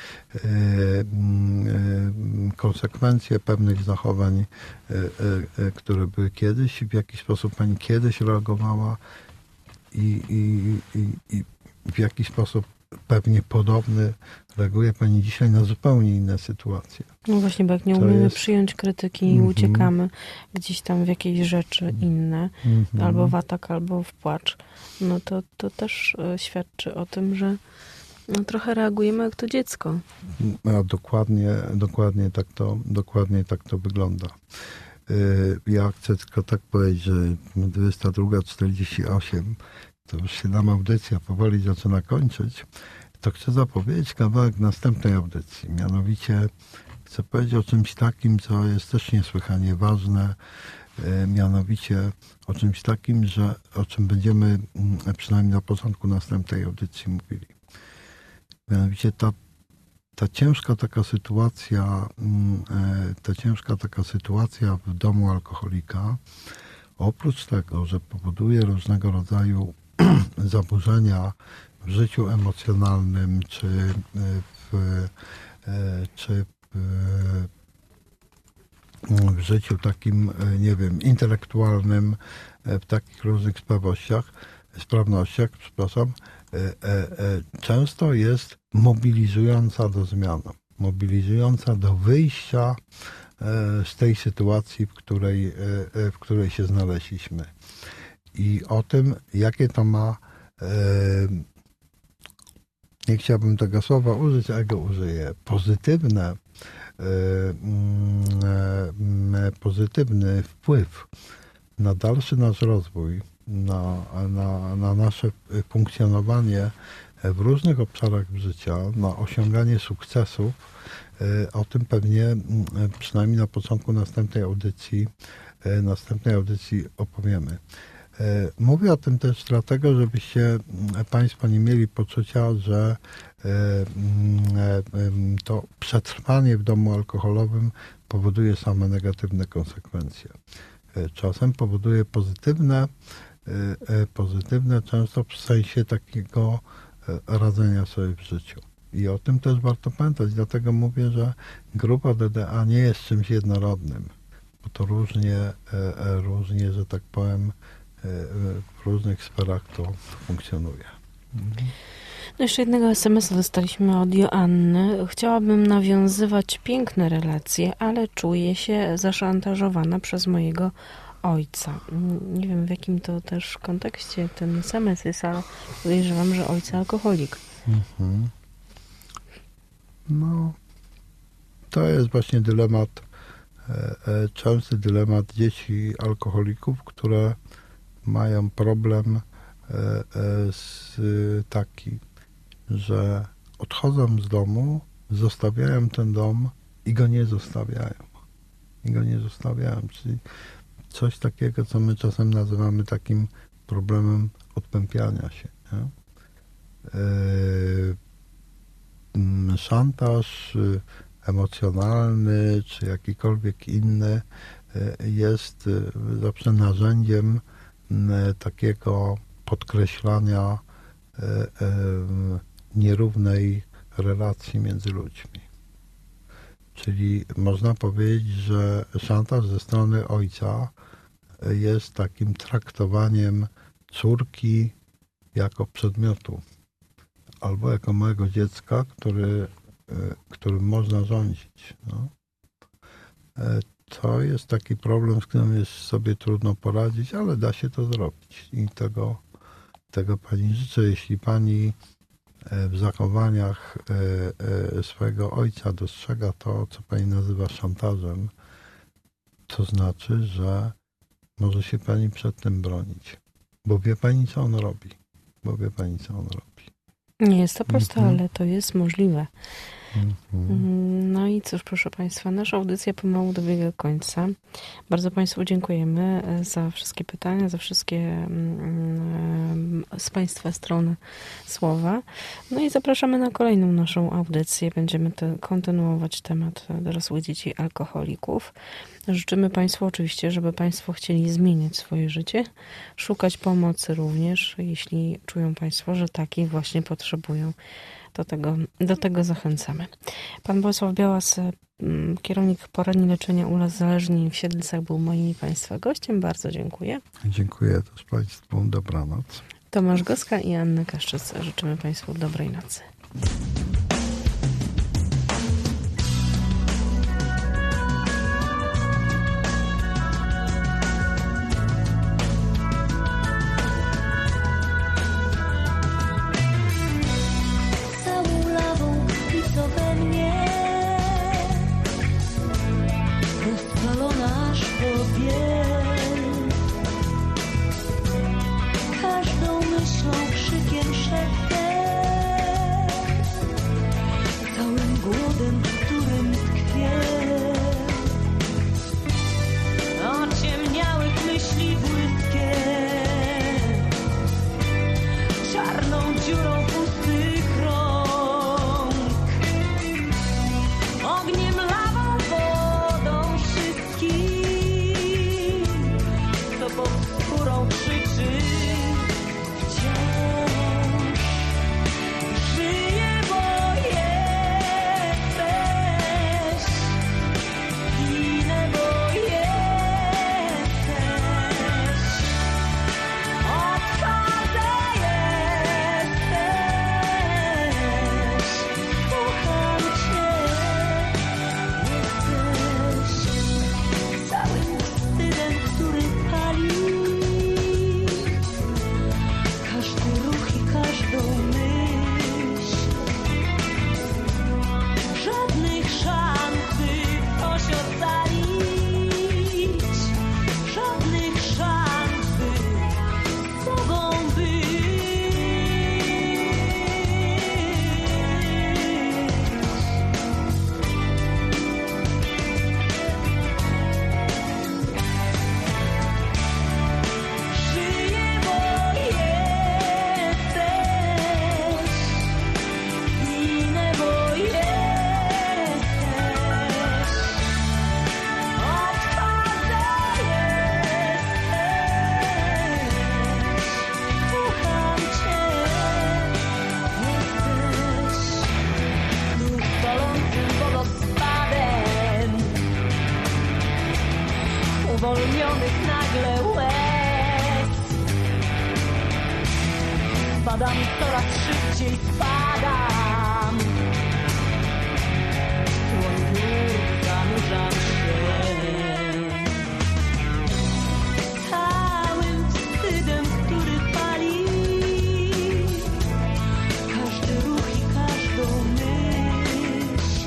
Konsekwencje pewnych zachowań, które były kiedyś i w jaki sposób pani kiedyś reagowała i w jaki sposób pewnie podobny reaguje pani dzisiaj na zupełnie inne sytuacje. No właśnie, bo jak nie umiemy przyjąć krytyki i uciekamy gdzieś tam w jakieś rzeczy inne, albo w atak, albo w płacz, no to też świadczy o tym, że trochę reagujemy jak to dziecko. A dokładnie tak to wygląda. Ja chcę tylko tak powiedzieć, że 22:48 to już się nam audycja powoli zaczyna kończyć. To chcę zapowiedzieć kawałek następnej audycji. Mianowicie chcę powiedzieć o czymś takim, co jest też niesłychanie ważne. Mianowicie o czymś takim, o czym będziemy przynajmniej na początku następnej audycji mówili. Mianowicie ta ciężka taka sytuacja w domu alkoholika, oprócz tego, że powoduje różnego rodzaju zaburzenia w życiu emocjonalnym, czy w życiu takim, nie wiem, intelektualnym, w takich różnych sprawnościach, często jest mobilizująca do zmian, mobilizująca do wyjścia z tej sytuacji, w której się znaleźliśmy. I o tym, jakie to ma, nie chciałbym tego słowa użyć, a go użyję, pozytywny wpływ na dalszy nasz rozwój, na nasze funkcjonowanie w różnych obszarach życia, na osiąganie sukcesów. O tym pewnie przynajmniej na początku następnej audycji opowiemy. Mówię o tym też dlatego, żebyście Państwo nie mieli poczucia, że to przetrwanie w domu alkoholowym powoduje same negatywne konsekwencje. Czasem powoduje pozytywne często w sensie takiego radzenia sobie w życiu. I o tym też warto pamiętać. Dlatego mówię, że grupa DDA nie jest czymś jednorodnym, bo to różnie, że tak powiem, w różnych sferach to funkcjonuje. No jeszcze jednego SMS-a dostaliśmy od Joanny. Chciałabym nawiązywać piękne relacje, ale czuję się zaszantażowana przez mojego ojca. Nie wiem, w jakim to też kontekście ten SMS jest, ale podejrzewam, że ojca alkoholik. No, to jest właśnie częsty dylemat dzieci alkoholików, które mają problem taki, że odchodzą z domu, zostawiają ten dom i go nie zostawiają. Czyli coś takiego, co my czasem nazywamy takim problemem odpępiania się. Nie? Szantaż emocjonalny czy jakikolwiek inny jest zawsze narzędziem takiego podkreślania nierównej relacji między ludźmi. Czyli można powiedzieć, że szantaż ze strony ojca jest takim traktowaniem córki jako przedmiotu albo jako małego dziecka, którym można rządzić. No. To jest taki problem, z którym jest sobie trudno poradzić, ale da się to zrobić i tego pani życzę. Jeśli pani w zachowaniach swojego ojca dostrzega to, co pani nazywa szantażem, to znaczy, że może się pani przed tym bronić, bo wie pani, co on robi. Nie jest to proste, ale to jest możliwe. No i cóż, proszę Państwa, nasza audycja pomału dobiega końca. Bardzo Państwu dziękujemy za wszystkie pytania, za wszystkie z Państwa strony słowa. No i zapraszamy na kolejną naszą audycję. Będziemy kontynuować temat dorosłych dzieci alkoholików. Życzymy Państwu oczywiście, żeby Państwo chcieli zmieniać swoje życie, szukać pomocy również, jeśli czują Państwo, że takiej właśnie potrzebują. Do tego zachęcamy. Pan Bolesław Białas, kierownik poradni leczenia uzależnień w Siedlcach, był moim i Państwa gościem. Bardzo dziękuję. Dziękuję też Państwu. Dobranoc. Tomasz Goska i Anna Kaszczyc. Życzymy Państwu dobrej nocy. Każdą myślą, krzykiem, szeptem, całym głodem, którym tkwię. Ociemniałych myśli błyskiem, czarną dziurą pustych rąk, ogniem, lawą, wodą wszystkich, co pod skórą krzyczy. Uwolnionych nagle łez, spadam coraz szybciej, spadam, w tłon nurt zanurzam się. Całym wstydem, który pali każdy ruch i każdą myśl,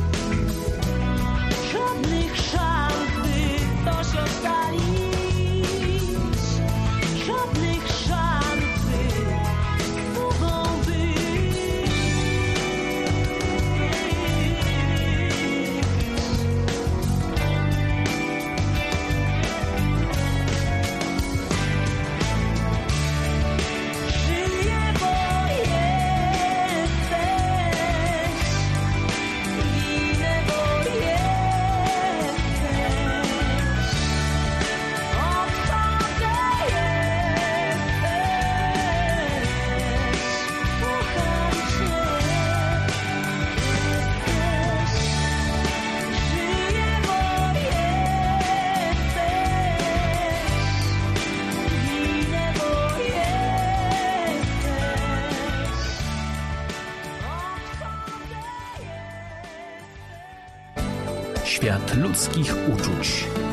żadnych szans, coś oddalić, żadnych szans, by z tobą być. Świat ludzkich uczuć.